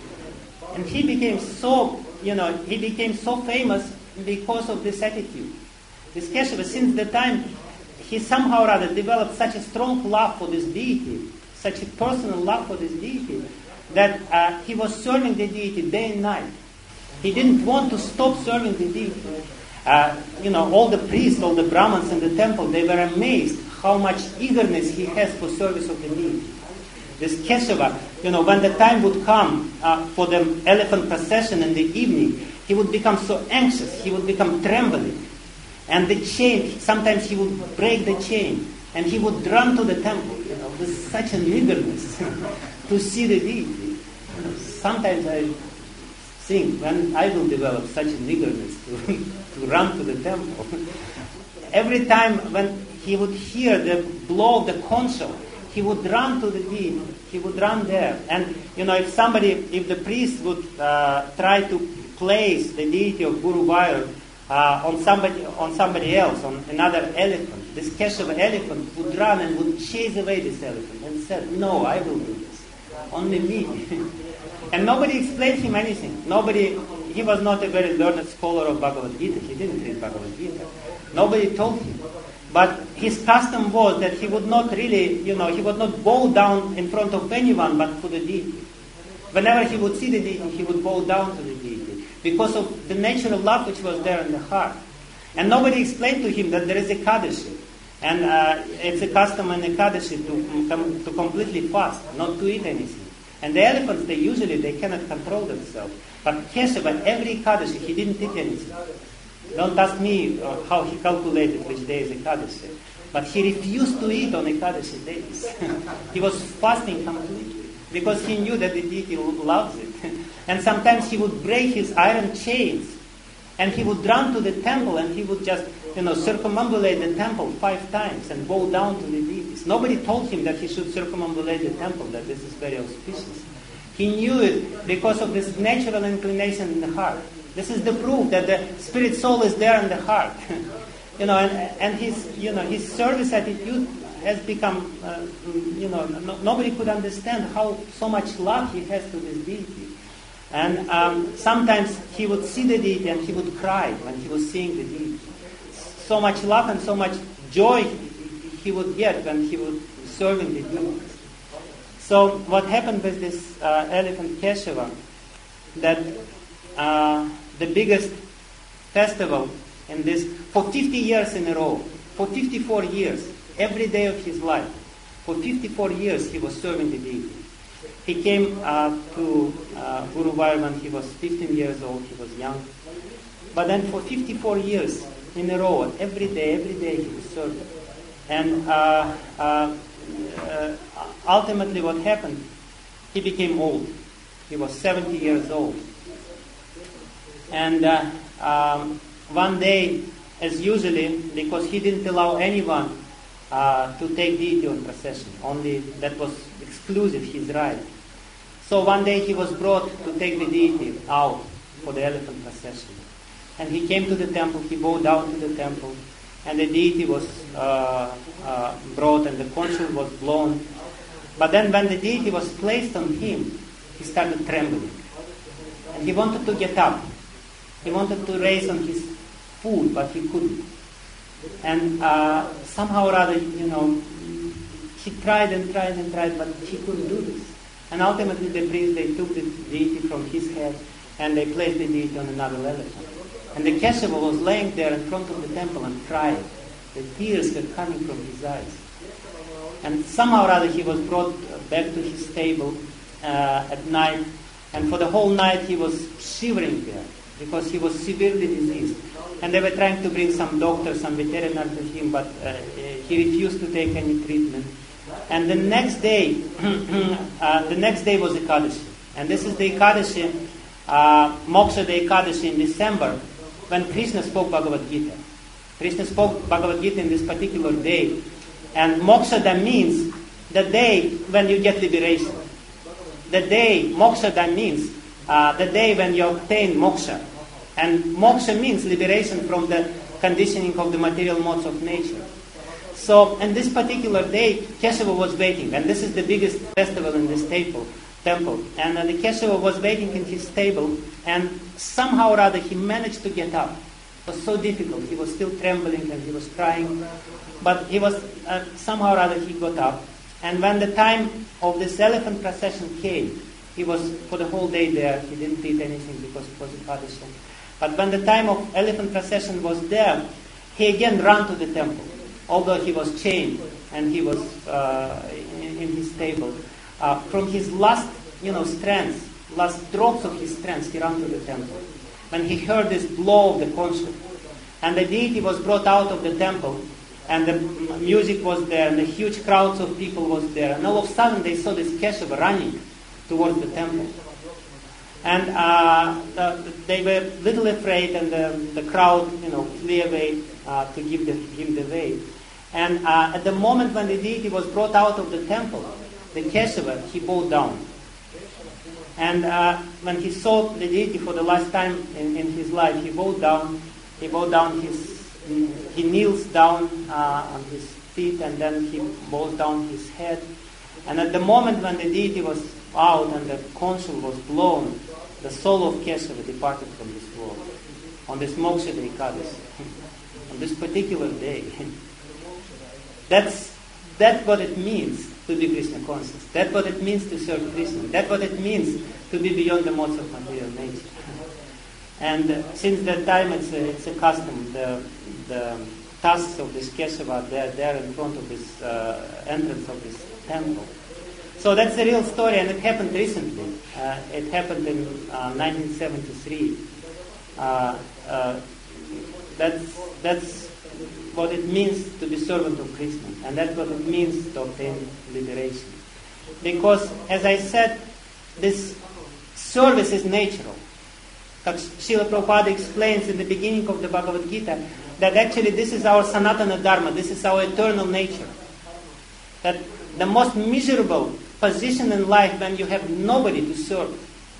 And he became so, you know, he became so famous because of this attitude. This Keshava, since the time he somehow or other developed such a strong love for this deity, such a personal love for this deity, that uh, he was serving the deity day and night. He didn't want to stop serving the deity. Uh, you know, all the priests, all the Brahmins in the temple, they were amazed how much eagerness he has for service of the deity. This Keshava, you know, when the time would come uh, for the elephant procession in the evening, he would become so anxious, he would become trembling. And the chain, sometimes he would break the chain, and he would run to the temple, you know, with such an eagerness to see the deity. You know, sometimes I think when I will develop such an eagerness to, to run to the temple. Every time when he would hear the blow of the conch shell, he would run to the deity. He would run there. And, you know, if somebody, if the priest would uh, try to place the deity of Guru Vayu Uh, on somebody on somebody else, on another elephant, this Keshava elephant would run and would chase away this elephant and said, no, I will do this. Only me. And nobody explained him anything. Nobody, he was not a very learned scholar of Bhagavad Gita. He didn't read Bhagavad Gita. Nobody told him. But his custom was that he would not really, you know, he would not bow down in front of anyone but for the deity. Whenever he would see the deity, he would bow down to the deity, because of the natural love which was there in the heart. And nobody explained to him that there is a Kadashi. And uh, it's a custom in Ekadashi to, com- to completely fast, not to eat anything. And the elephants, they usually, they cannot control themselves. But Keshava, every Ekadashi, he didn't eat anything. Don't ask me uh, how he calculated which day is Ekadashi. But he refused to eat on Ekadashi days. He was fasting completely because he knew that the deity loves it. And sometimes he would break his iron chains and he would run to the temple and he would just, you know, circumambulate the temple five times and bow down to the deities. Nobody told him that he should circumambulate the temple, that this is very auspicious. He knew it because of this natural inclination in the heart. This is the proof that the spirit soul is there in the heart. You know, and, and his, you know, his service attitude has become, uh, you know, no, nobody could understand how so much love he has to this deity. And um, sometimes he would see the deity and he would cry when he was seeing the deity. So much love and so much joy he would get when he was serving the deity. So what happened with this uh, elephant Keshava, that uh, the biggest festival in this, for fifty years in a row, for fifty-four years, every day of his life, for fifty-four years he was serving the deity. He came uh, to uh, Guruvayur when he was fifteen years old, he was young. But then for fifty-four years in a row, every day, every day he was serving. And uh, uh, uh, ultimately what happened, he became old. He was seventy years old. And uh, um, one day, as usually, because he didn't allow anyone uh, to take deity on procession, only that was exclusive, his right. So one day he was brought to take the deity out for the elephant procession. And he came to the temple, he bowed down to the temple, and the deity was uh, uh, brought and the conch shell was blown. But then when the deity was placed on him, he started trembling. And he wanted to get up. He wanted to raise on his foot, but he couldn't. And uh, somehow or other, you know, he tried and tried and tried, but he couldn't do this. And ultimately the priests, they took the deity from his head and they placed the deity on another elephant. And the Keshava was laying there in front of the temple and crying. The tears were coming from his eyes. And somehow or other he was brought back to his stable uh, at night, and for the whole night he was shivering there because he was severely diseased. And they were trying to bring some doctor, some veterinarian to him, but uh, he refused to take any treatment. And the next day, uh, the next day was Ekadashi. And this is the Ekadashi, uh, Moksha the Ekadashi in December, when Krishna spoke Bhagavad Gita. Krishna spoke Bhagavad Gita in this particular day. And Moksha means the day when you get liberation. The day, Moksha means uh, the day when you obtain moksha. And moksha means liberation from the conditioning of the material modes of nature. So, in this particular day, Keshava was waiting, and this is the biggest festival in this temple. temple. And uh, the Keshava was waiting in his stable, and somehow or other he managed to get up. It was so difficult. He was still trembling and he was crying. But he was, uh, somehow or other he got up. And when the time of this elephant procession came, he was for the whole day there. He didn't eat anything because it was Ekadashi. But when the time of elephant procession was there, he again ran to the temple. Although he was chained and he was uh, in, in his stable. Uh, from his last, you know, strength, last drops of his strength, he ran to the temple. When he heard this blow of the conch shell, and the deity was brought out of the temple, and the music was there, and the huge crowds of people was there, and all of a sudden they saw this Keshava running towards the temple. And uh, the, they were a little afraid, and the, the crowd, you know, flew away uh, to give the, him the way. And uh, at the moment when the deity was brought out of the temple, the Keshava, he bowed down. And uh, when he saw the deity for the last time in, in his life, he bowed down. He bowed down his, he kneels down uh, on his feet, and then he bows down his head. And at the moment when the deity was out and the conch shell was blown, the soul of Keshava departed from this world. On this Moksha the Ekadashi. On this particular day. That's, that's what it means to be Krishna conscious. That's what it means to serve Krishna. That's what it means to be beyond the modes of material nature. And uh, since that time, it's a, it's a custom. The, the tusks of this Keshava, they're there in front of this uh, entrance of this temple. So that's the real story, and it happened recently. Uh, it happened in uh, nineteen seventy-three. Uh, uh, that's, that's what it means to be servant of Krishna, and that's what it means to obtain liberation. Because, as I said, this service is natural. Srila Prabhupada explains in the beginning of the Bhagavad Gita that actually this is our Sanatana Dharma, this is our eternal nature. That the most miserable position in life when you have nobody to serve.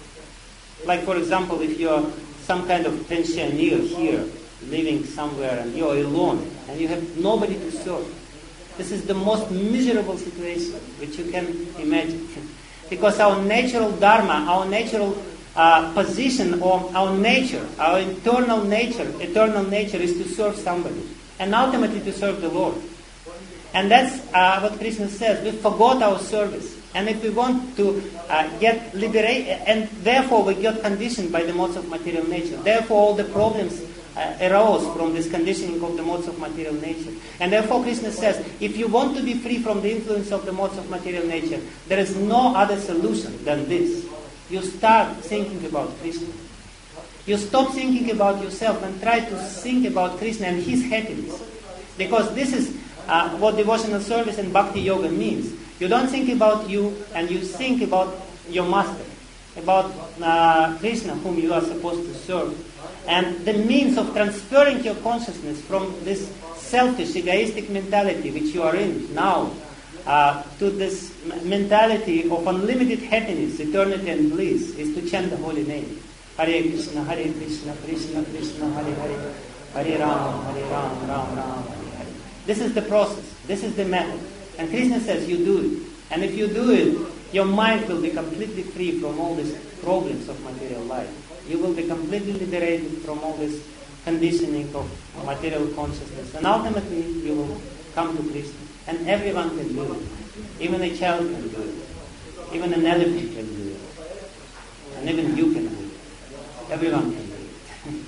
Like, for example, if you're some kind of pensioner here, living somewhere and you're alone and you have nobody to serve. This is the most miserable situation which you can imagine. Because our natural dharma, our natural uh, position, or our nature, our internal nature, eternal nature is to serve somebody. And ultimately to serve the Lord. And that's uh, what Krishna says. We forgot our service. And if we want to uh, get liberated, and therefore we get conditioned by the modes of material nature. Therefore all the problems uh, arose from this conditioning of the modes of material nature. And therefore Krishna says, if you want to be free from the influence of the modes of material nature, there is no other solution than this. You start thinking about Krishna. You stop thinking about yourself and try to think about Krishna and His happiness. Because this is uh, what devotional service and bhakti yoga means. You don't think about you, and you think about your master, about uh, Krishna, whom you are supposed to serve. And the means of transferring your consciousness from this selfish, egoistic mentality which you are in now, uh, to this mentality of unlimited happiness, eternity and bliss, is to chant the holy name. Hare Krishna, Hare Krishna, Krishna Krishna, Hare Hare, Hare Ram, Hare Ram, Ram Ram, Hare Hare. This is the process. This is the method. And Krishna says you do it. And if you do it, your mind will be completely free from all these problems of material life. You will be completely liberated from all this conditioning of material consciousness. And ultimately, you will come to Krishna. And everyone can do it. Even a child can do it. Even an elephant can do it. And even you can do it. Everyone can do it.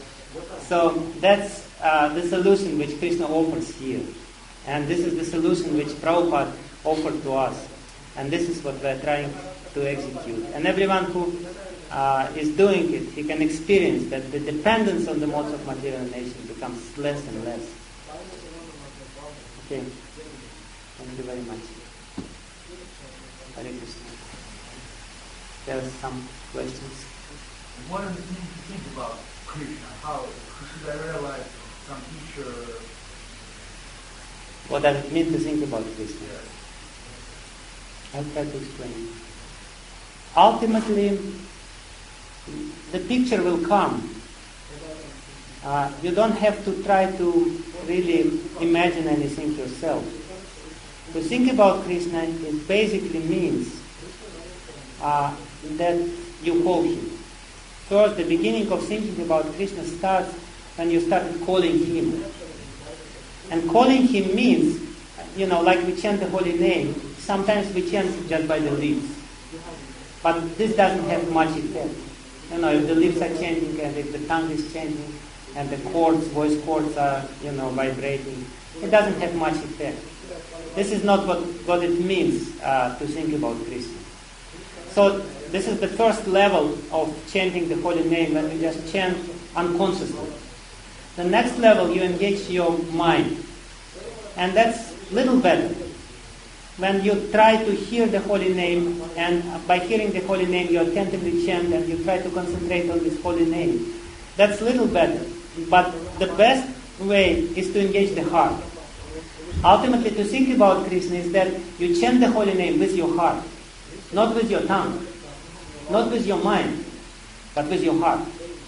So that's uh, the solution which Krishna offers here. And this is the solution which Prabhupada offered to us. And this is what we're trying to execute. And everyone who uh, is doing it, he can experience that the dependence on the modes of material nature becomes less and less. Okay. Thank you very much. Hare Krishna. There are some questions. What does it mean to think about Krishna? How should I realize some teacher? What does it mean to think about Krishna? I'll try to explain. Ultimately, the picture will come. Uh, you don't have to try to really imagine anything yourself. To think about Krishna, it basically means uh, that you call Him. First, the beginning of thinking about Krishna starts when you start calling Him. And calling Him means, you know, like we chant the holy name, sometimes we chant just by the lips. But this doesn't have much effect. You know, if the lips are chanting and if the tongue is chanting and the chords, voice chords are, you know, vibrating, it doesn't have much effect. This is not what, what it means uh, to think about Krishna. So this is the first level of chanting the holy name, when you just chant unconsciously. The next level, you engage your mind. And that's little better. When you try to hear the holy name, and by hearing the holy name you attentively chant and you try to concentrate on this holy name, that's little better. But the best way is to engage the heart. Ultimately, to think about Krishna is that you chant the holy name with your heart, not with your tongue, not with your mind, but with your heart.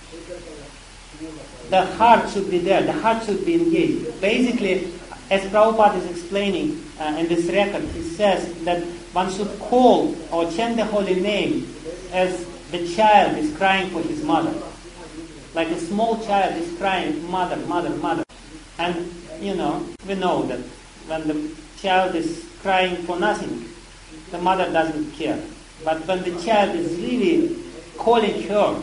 The heart should be there, the heart should be engaged. Basically, as Prabhupada is explaining uh, in this record, he says that one should call or chant the holy name as the child is crying for his mother. Like a small child is crying, mother, mother, mother. And, you know, we know that when the child is crying for nothing, the mother doesn't care. But when the child is really calling her,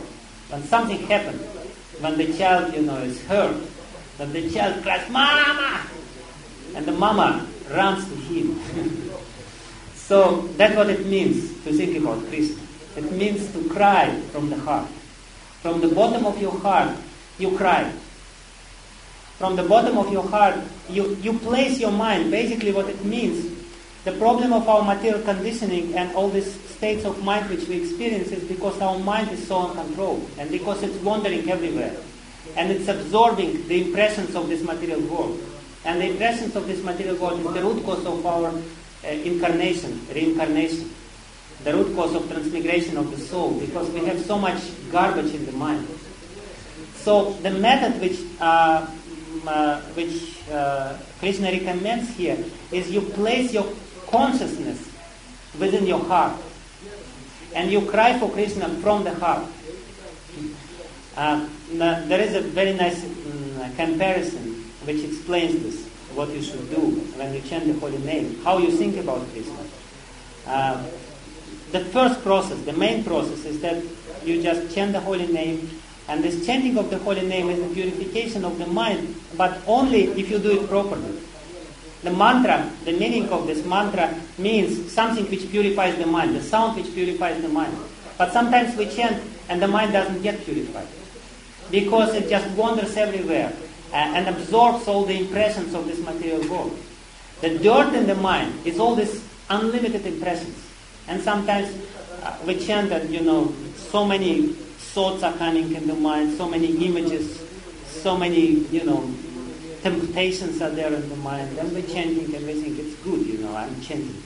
When something happens, when the child, you know, is hurt, then the child cries, "Mama!" and the mama runs to him. So that's what it means to think about Krishna. It means to cry from the heart. From the bottom of your heart, you cry. From the bottom of your heart, you, you place your mind. Basically what it means, the problem of our material conditioning and all these states of mind which we experience is because our mind is so uncontrolled and because it's wandering everywhere. And it's absorbing the impressions of this material world. And the impressions of this material world is the root cause of our uh, incarnation, reincarnation. The root cause of transmigration of the soul, because we have so much garbage in the mind. So the method which uh, uh, which uh, Krishna recommends here is you place your consciousness within your heart, and you cry for Krishna from the heart. Uh, there is a very nice um, comparison which explains this, what you should do when you chant the holy name, how you think about Krishna. Uh, The first process, the main process, is that you just chant the holy name, and this chanting of the holy name is the purification of the mind, but only if you do it properly. The mantra, the meaning of this mantra means something which purifies the mind, the sound which purifies the mind. But sometimes we chant and the mind doesn't get purified, because it just wanders everywhere uh, and absorbs all the impressions of this material world. The dirt in the mind is all these unlimited impressions. And sometimes uh, we chant that, you know, so many thoughts are coming in the mind, so many images, so many, you know, temptations are there in the mind. Then we're chanting and we think it's good, you know, I'm chanting.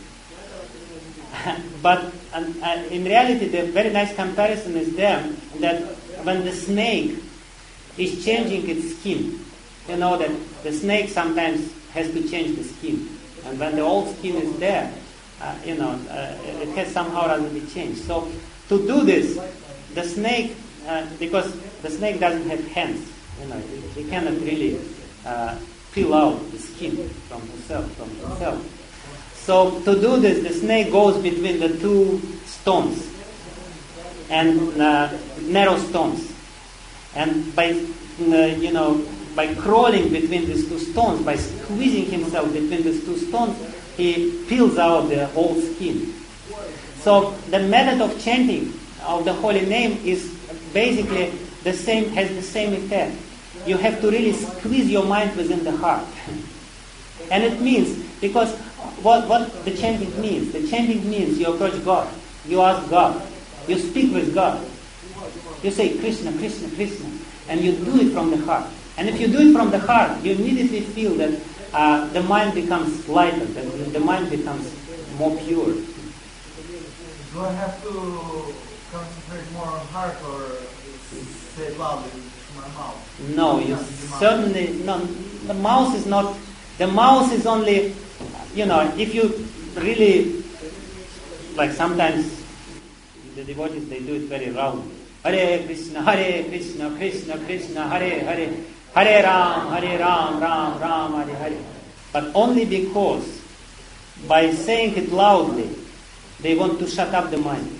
But uh, uh, in reality, the very nice comparison is there that when the snake is changing its skin, you know that the snake sometimes has to change the skin. And when the old skin is there, Uh, you know, uh, it has somehow rather be changed. So to do this, the snake, uh, because the snake doesn't have hands, you know, he, he cannot really uh, peel out the skin from himself, from himself. So to do this, the snake goes between the two stones, and uh, narrow stones, and by uh, you know, by crawling between these two stones, by squeezing himself between these two stones, he peels out the old skin. So the method of chanting of the holy name is basically the same, has the same effect. You have to really squeeze your mind within the heart. And it means, because what, what the chanting means, the chanting means you approach God, you ask God, you speak with God. You say Krishna, Krishna, Krishna, and you do it from the heart. And if you do it from the heart, you immediately feel that Uh, the mind becomes lighter, the, the mind becomes more pure. Do I have to concentrate more on heart or say loudly to my mouth? No, you certainly, no, the mouth is not, the mouth is only, you know, if you really, like sometimes the devotees, they do it very loudly. Hare Krishna, Hare Krishna, Krishna Krishna, Hare Hare. Hare Ram, Hare Ram, Ram Ram, Hare Hare. But only because by saying it loudly, they want to shut up the mind.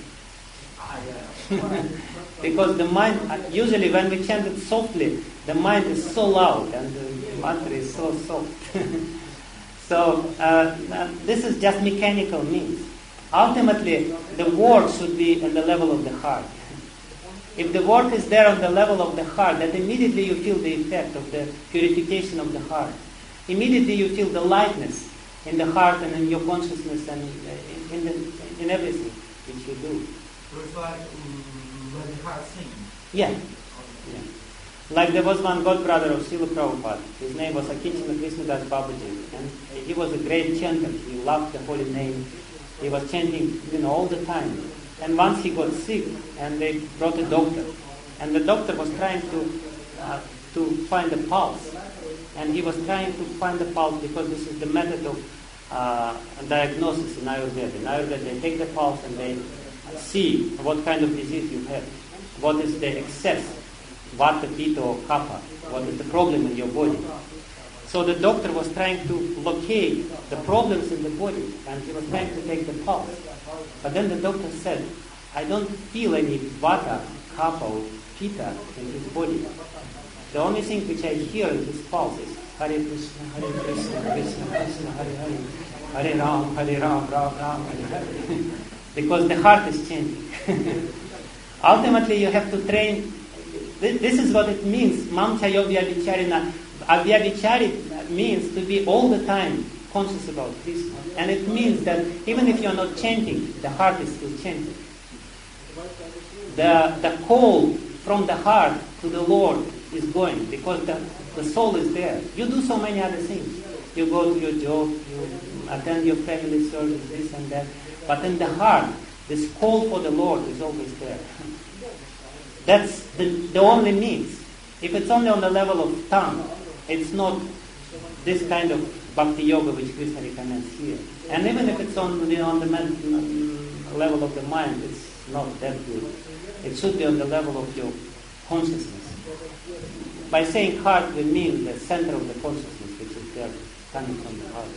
Because the mind, usually when we chant it softly, the mind is so loud and the mantra is so soft. So uh, this is just mechanical means. Ultimately, the word should be at the level of the heart. If the word is there on the level of the heart, then immediately you feel the effect of the purification of the heart. Immediately you feel the lightness in the heart and in your consciousness and in, in, the, in everything which you do. So it's like um, when the heart sings. Yeah. yeah. Like there was one god brother of Srila Prabhupada. His name was Akinchana Krishnadas Babaji. And he was a great chanter. He loved the holy name. He was chanting, you know, all the time. And once he got sick, and they brought a doctor, and the doctor was trying to uh, to find the pulse, and he was trying to find the pulse because this is the method of uh, diagnosis in Ayurveda. In Ayurveda, they take the pulse and they see what kind of disease you have, what is the excess, vata, pitta, or kapha, what is the problem in your body. So the doctor was trying to locate the problems in the body, and he was trying to take the pulse. But then the doctor said, I don't feel any vata, kapha, or Pitta in his body. The only thing which I hear in his pulse is Hare Krishna, Hare Krishna, Krishna Krishna, Hare Hare, Hare Ram, Hare Ram, Ram Ram, Hare Hare. Because the heart is chanting. Ultimately, you have to train. This is what it means. Mamchayo Vyabhicharina. Avyabhichari means to be all the time conscious about Krishna. And it means that even if you are not chanting, the heart is still chanting. The, the call from the heart to the Lord is going because the, the soul is there. You do so many other things. You go to your job, you attend your family service, this and that. But in the heart, this call for the Lord is always there. That's the, the only means. If it's only on the level of tongue, it's not this kind of bhakti yoga which Krishna recommends here. And even if it's on the, on the men, level of the mind, it's not that good. It should be on the level of your consciousness. By saying heart, we mean the center of the consciousness which is there, coming from the heart.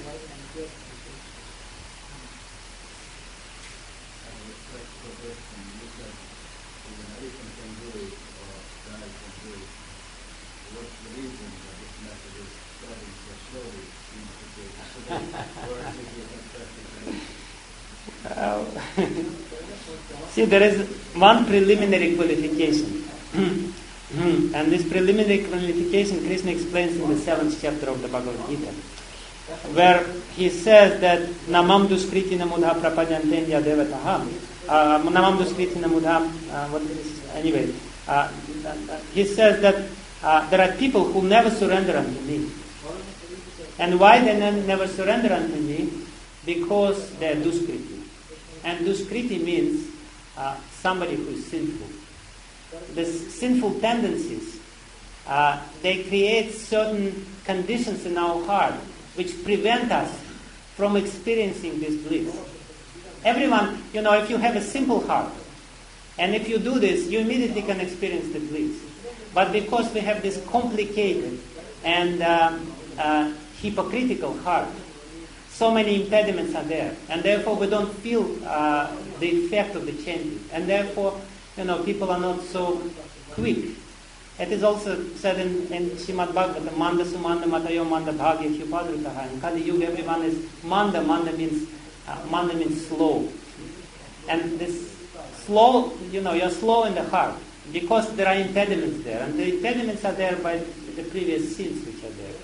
Uh, see, there is one preliminary qualification. And this preliminary qualification Krishna explains in the seventh chapter of the Bhagavad Gita, where he says that Namam Duskriti Namudha Prapadyantendia Devataha. Namam Duskriti Namudha, what is this? Anyway, uh, he says that uh, there are people who never surrender unto me. And why they never surrender unto me? Because they are Duskriti. And Duskriti means uh, somebody who is sinful. The sinful tendencies, uh, they create certain conditions in our heart which prevent us from experiencing this bliss. Everyone, you know, if you have a simple heart, and if you do this, you immediately can experience the bliss. But because we have this complicated and um, uh, hypocritical heart, so many impediments are there, and therefore we don't feel uh, the effect of the chanting, and therefore, you know, people are not so quick. It is also said in, in Srimad Bhagavatam, Manda Sumanda Matayo Manda Bhagya Hyupadrutaha. In Kali Yuga, everyone is Manda. Manda means uh, Manda means slow, and this slow, you know, you're slow in the heart because there are impediments there, and the impediments are there by the previous sins which are there.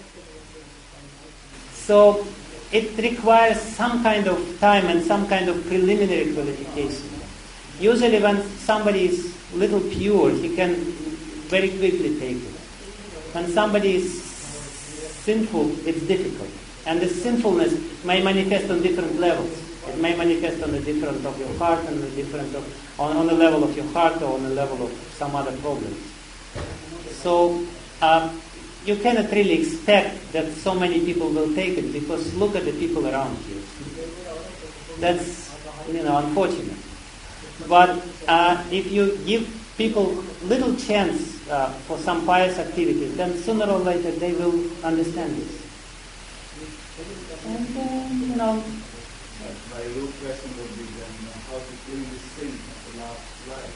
So it requires some kind of time and some kind of preliminary qualification. Usually when somebody is little pure, he can very quickly take it. When somebody is sinful, it's difficult. And the sinfulness may manifest on different levels. It may manifest on the different of your heart and the different of, on, on the level of your heart or on the level of some other problems. So uh, you cannot really expect that so many people will take it because look at the people around you. That's, you know, unfortunate. But uh, if you give people little chance uh, for some pious activities, then sooner or later they will understand this. And, uh, you know, my real question would be then uh, how to bring this sin at the last life.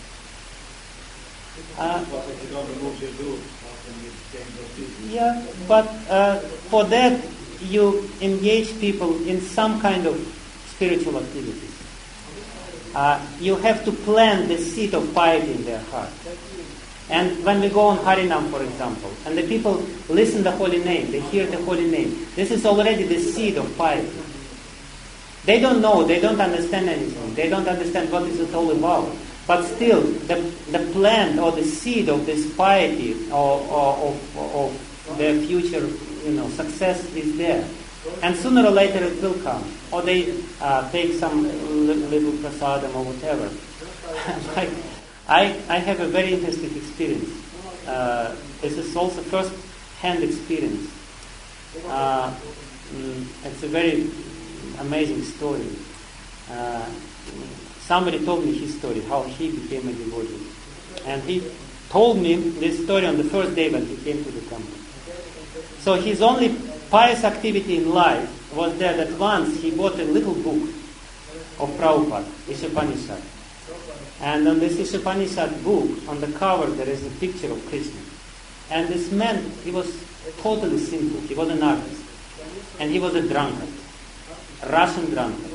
Uh, But if you don't remove your guilt, how can you change your feelings? yeah, but uh, for that you engage people in some kind of spiritual activities. Uh, you have to plant the seed of piety in their heart. And when we go on Harinam, for example, and the people listen the holy name, they hear the holy name, this is already the seed of piety. They don't know, they don't understand anything, they don't understand what is it all about. But still, the, the plant or the seed of this piety or, or of, of their future, you know, success is there. And sooner or later it will come. Or they uh, take some little prasadam or whatever. Like, I, I have a very interesting experience. Uh, this is also first-hand experience. Uh, mm, it's a very amazing story. Uh, somebody told me his story, how he became a devotee. And he told me this story on the first day when he came to the temple. So his only pious activity in life was there that once he bought a little book of Prabhupada, Ishopanishad. And on this Ishopanishad book, on the cover, there is a picture of Krishna. And this man, he was totally simple. He was an artist. And he was a drunkard. A Russian drunkard.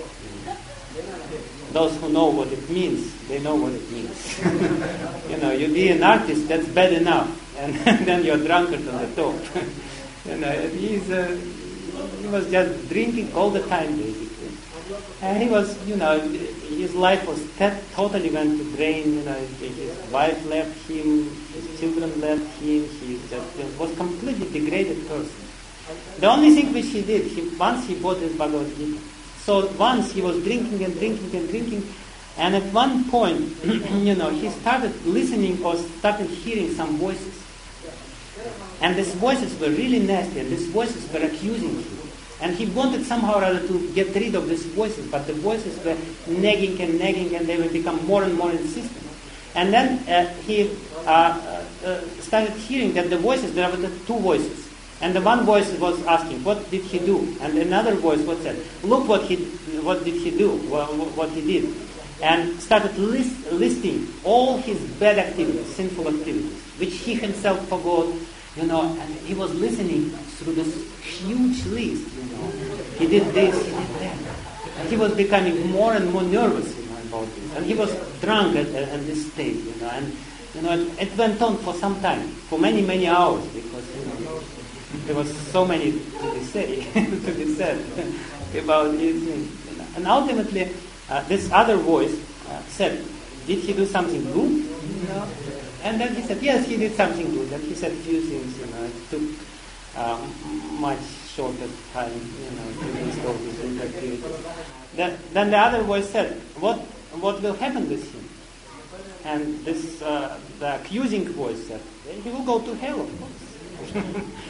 Those who know what it means, they know what it means. You know, you be an artist, that's bad enough. And then you're drunkard on the top. You know, he's, uh, he was just drinking all the time, basically. And he was, you know, his life was te- totally went to drain. You know, his wife left him, his children left him. He just was completely degraded person. The only thing which he did, he, once he bought this Bhagavad Gita. So once he was drinking and drinking and drinking, and at one point, you know, he started listening or started hearing some voices. And these voices were really nasty, and these voices were accusing him. And he wanted somehow or other to get rid of these voices, but the voices were nagging and nagging, and they would become more and more insistent. And then uh, he uh, uh, started hearing that the voices, there were the two voices. And the one voice was asking, what did he do? And another voice was said, look what he, what did he do, what, what he did. And started list, listing all his bad activities, sinful activities, which he himself forgot, you know, and he was listening through this huge list, you know. He did this, he did that. And he was becoming more and more nervous, you know, about this. And he was drunk at, at this state, you know. And, you know, it, it went on for some time, for many, many hours, because, you know, there was so many to be said, to be said about his thing. And ultimately, uh, this other voice uh, said, did he do something good? You know? And then he said, yes, he did something good. And he said a few things, you know, it took uh, much shorter time, you know, to list all these activities. Then, then the other voice said, what what will happen with him? And this, uh, the accusing voice said, he will go to hell, of course.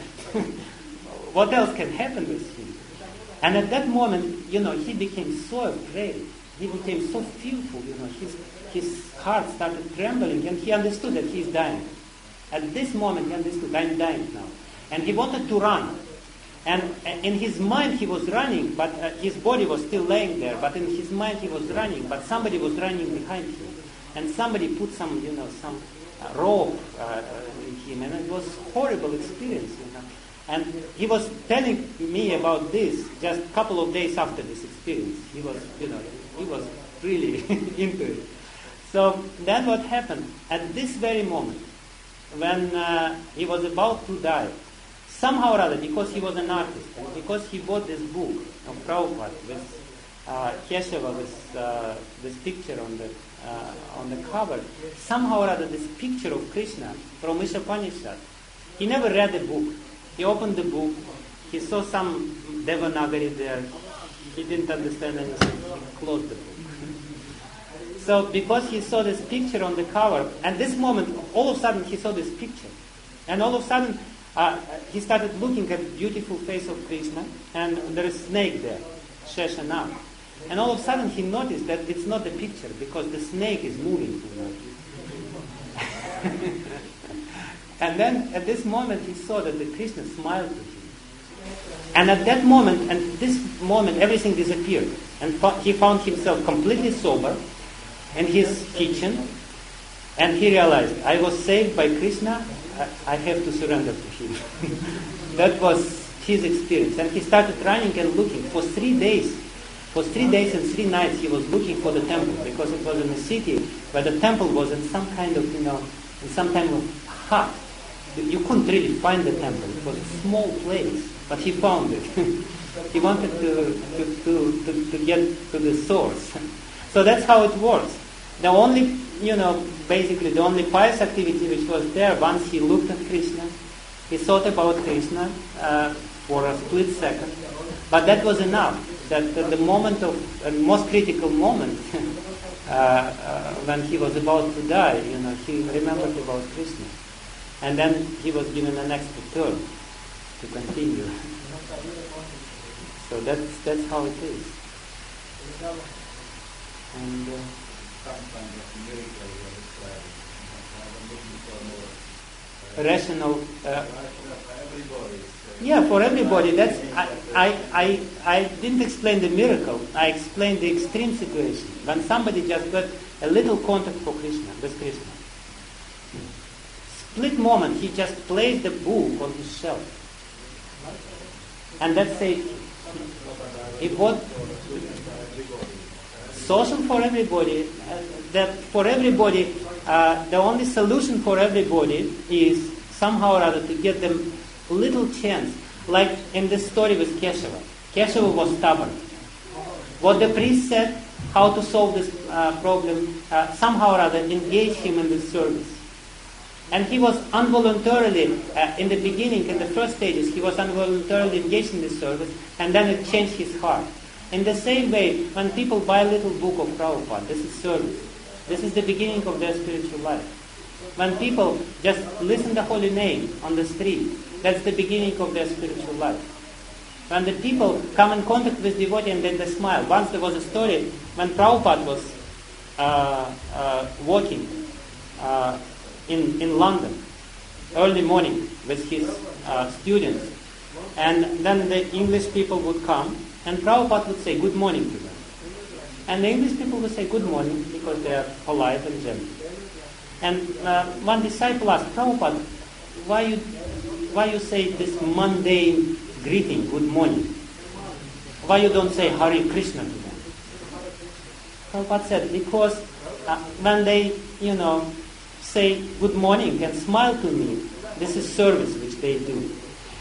What else can happen with him? And at that moment, you know, he became so afraid. He became so fearful, you know, his, his heart started trembling, and he understood that he is dying. At this moment, he understood, I'm dying now. And he wanted to run. And in his mind, he was running, but uh, his body was still laying there. But in his mind, he was running, but somebody was running behind him. And somebody put some, you know, some uh, rope uh, in him, and it was a horrible experience, you know. And he was telling me about this just a couple of days after this experience. He was, you know, he was really into it. So then what happened? At this very moment, when uh, he was about to die, somehow or other, because he was an artist, and because he bought this book of Prabhupada with uh, Keshava, with uh, this picture on the uh, on the cover, somehow or other, this picture of Krishna from Ishopanishad, he never read the book. He opened the book, he saw some Devanagari there, he didn't understand anything, he closed the book. So because he saw this picture on the cover, and this moment, all of a sudden he saw this picture. And all of a sudden, uh, he started looking at the beautiful face of Krishna, and there is a snake there, Sheshanag. And all of a sudden he noticed that it's not the picture, because the snake is moving. You know. And then at this moment he saw that the Krishna smiled to him. And at that moment, and this moment, everything disappeared. And he found himself completely sober in his kitchen, and he realized, I was saved by Krishna, I have to surrender to him. That was his experience. And he started running and looking for three days. For three days and three nights he was looking for the temple, because it was in a city where the temple was in some kind of, you know, in some kind of hut. You couldn't really find the temple. It was a small place, but he found it. He wanted to, to, to, to, to get to the source. So that's how it works. The only, you know, basically the only pious activity which was there, once he looked at Krishna, he thought about Krishna uh, for a split second, but that was enough. That at the moment of, the most critical moment, uh, uh, when he was about to die, you know, he remembered about Krishna. And then he was given an extra term to continue. So that's that's how it is. And uh, rational. Uh, yeah, for everybody. That's I, I I I didn't explain the miracle. I explained the extreme situation when somebody just got a little contact for Krishna, with Krishna. Split moment, he just placed the book on his shelf. And that's it. It was social for everybody. Uh, that for everybody, uh, the only solution for everybody is somehow or other to get them a little chance. Like in this story with Keshava. Keshava was stubborn. What the priest said, how to solve this uh, problem, uh, somehow or other engage him in this service. And he was involuntarily, uh, in the beginning, in the first stages, he was involuntarily engaged in this service, and then it changed his heart. In the same way, when people buy a little book of Prabhupada, this is service. This is the beginning of their spiritual life. When people just listen the holy name on the street, that's the beginning of their spiritual life. When the people come in contact with devotee and then they smile. Once there was a story when Prabhupada was uh, uh, walking uh, in, in London, early morning with his uh, students. And then the English people would come and Prabhupada would say good morning to them. And the English people would say good morning because they are polite and gentle. And uh, one disciple asked, Prabhupada, why you, why you say this mundane greeting, good morning? Why you don't say Hare Krishna to them? Prabhupada said, because uh, when they, you know, say good morning and smile to me, this is service which they do.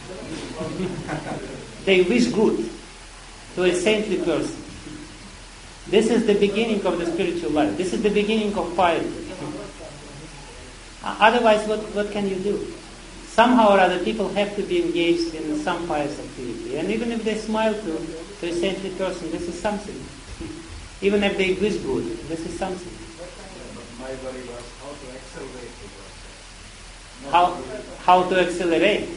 They wish good to a saintly person. This is the beginning of the spiritual life. This is the beginning of piety. Otherwise, what, what can you do? Somehow or other, people have to be engaged in some pious activity. And even if they smile to, to a saintly person, this is something. Even if they wish good, this is something. My worry was how to accelerate the process. How, how to accelerate?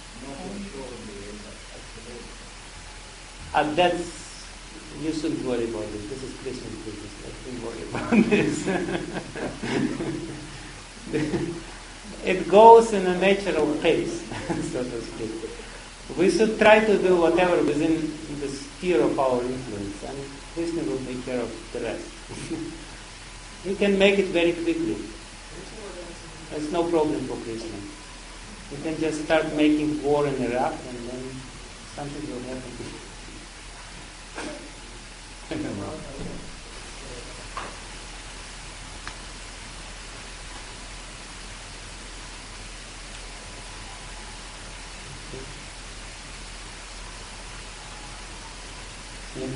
Uh, that's, you shouldn't worry about this. This is Christian business. Don't worry about this. It goes in a natural pace, so to speak. We should try to do whatever within the sphere of our influence, and Krishna will take care of the rest. We can make it very quickly. There's no problem for Krishna. We can just start making war in Iraq, and then something will happen. I don't know. Yeah.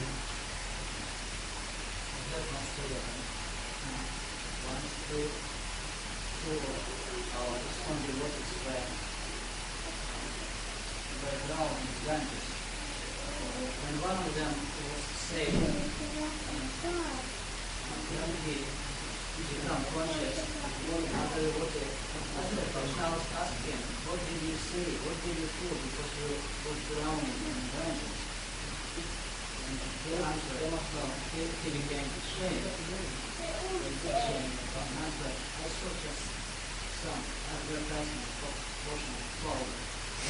When one of them was saved, he became conscious after the water. Krishna was asking, what did you say? What did you feel? Because you were drowning in branches. And he answered, well, he, he became ashamed. He became answered, I saw just some advertisement for washing clothes.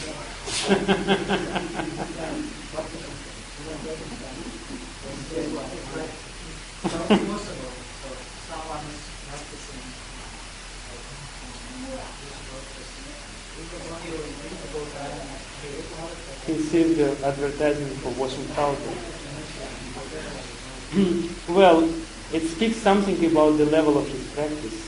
He received the advertisement for washing powder. Well, it speaks something about the level of his practice.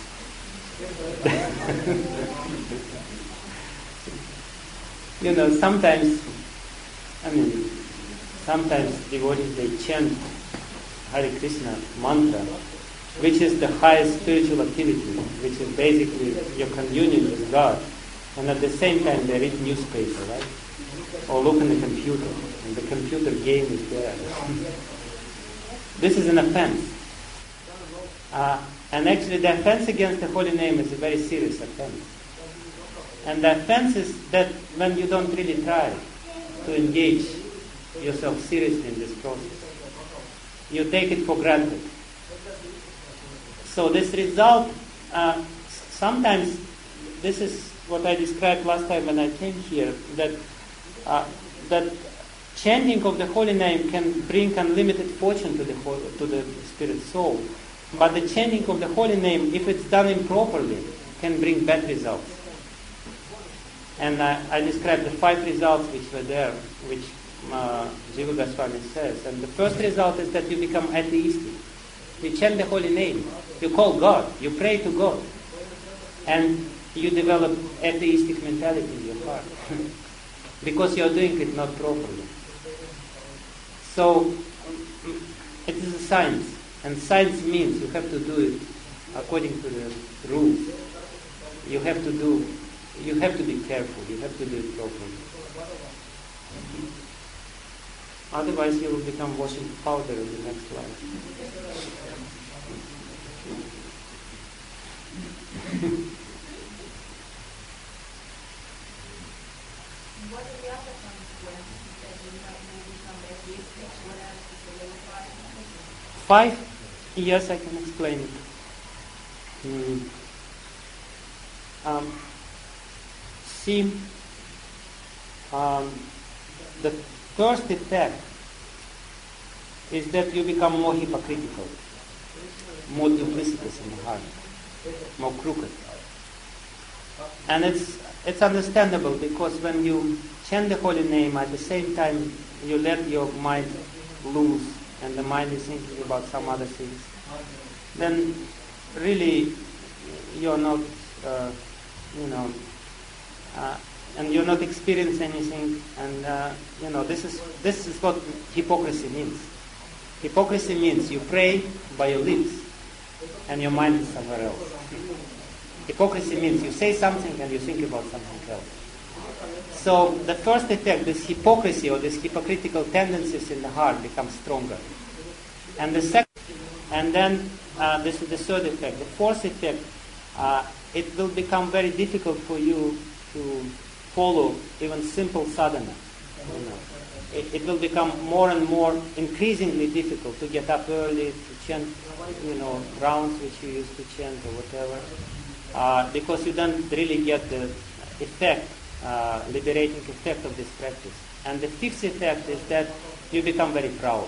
You know, sometimes, I mean, sometimes devotees, they chant Hare Krishna mantra, which is the highest spiritual activity, which is basically your communion with God. And at the same time, they read newspaper, right? Or look in the computer, and the computer game is there. This is an offense. Uh, and actually, the offense against the holy name is a very serious offense. And the offense is that when you don't really try to engage yourself seriously in this process, you take it for granted. So this result, uh, sometimes, this is what I described last time when I came here, that uh, that chanting of the holy name can bring unlimited fortune to the whole, to the spirit soul. But the chanting of the holy name, if it's done improperly, can bring bad results. And uh, I described the five results which were there, which uh, Jiva Goswami says. And the first result is that you become atheistic. You chant the holy name. You call God. You pray to God. And you develop atheistic mentality in your heart. Because you are doing it not properly. So, it is a science. And science means you have to do it according to the rules. You have to do, you have to be careful. You have to do it properly. Otherwise, you will become washing powder in the next life. What are the other consequences that you have will become atheistic? What else is the little five? Five? Yes, I can explain it. Hmm. Um, see, um, the first effect is that you become more hypocritical, more duplicitous in the heart, more crooked. And it's it's understandable, because when you chant the holy name, at the same time you let your mind loose, and the mind is thinking about some other things, then really you're not, uh, you know, uh, and you're not experiencing anything, and uh, you know, this is this is what hypocrisy means. Hypocrisy means you pray by your lips, and your mind is somewhere else. Hypocrisy means you say something and you think about something else. So the first effect, this hypocrisy or these hypocritical tendencies in the heart become stronger. And the second, and then uh, this is the third effect. The fourth effect, uh, it will become very difficult for you to follow even simple sadhana. You know, it, it will become more and more increasingly difficult to get up early, to chant, you know, rounds which you used to chant or whatever, uh, because you don't really get the effect, uh, liberating effect of this practice. And the fifth effect is that you become very proud,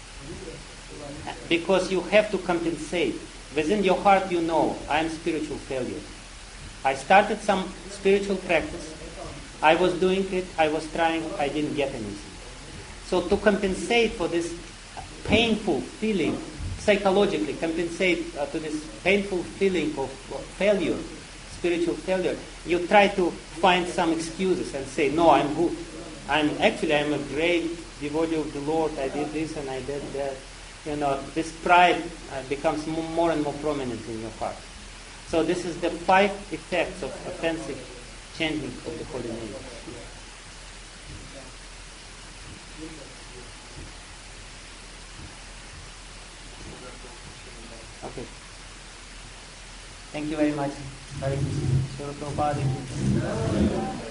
because you have to compensate. Within your heart you know, I am spiritual failure. I started some spiritual practice, I was doing it, I was trying, I didn't get anything. So to compensate for this painful feeling, psychologically compensate uh, to this painful feeling of failure, spiritual failure, you try to find some excuses and say, no, I'm good. I'm actually I'm a great devotee of the Lord. I did this and I did that. You know, this pride uh, becomes more and more prominent in your heart. So this is the five effects of offensive chanting of the holy name. Okay. Thank you very much. Hare Krishna. Srila Prabhupada.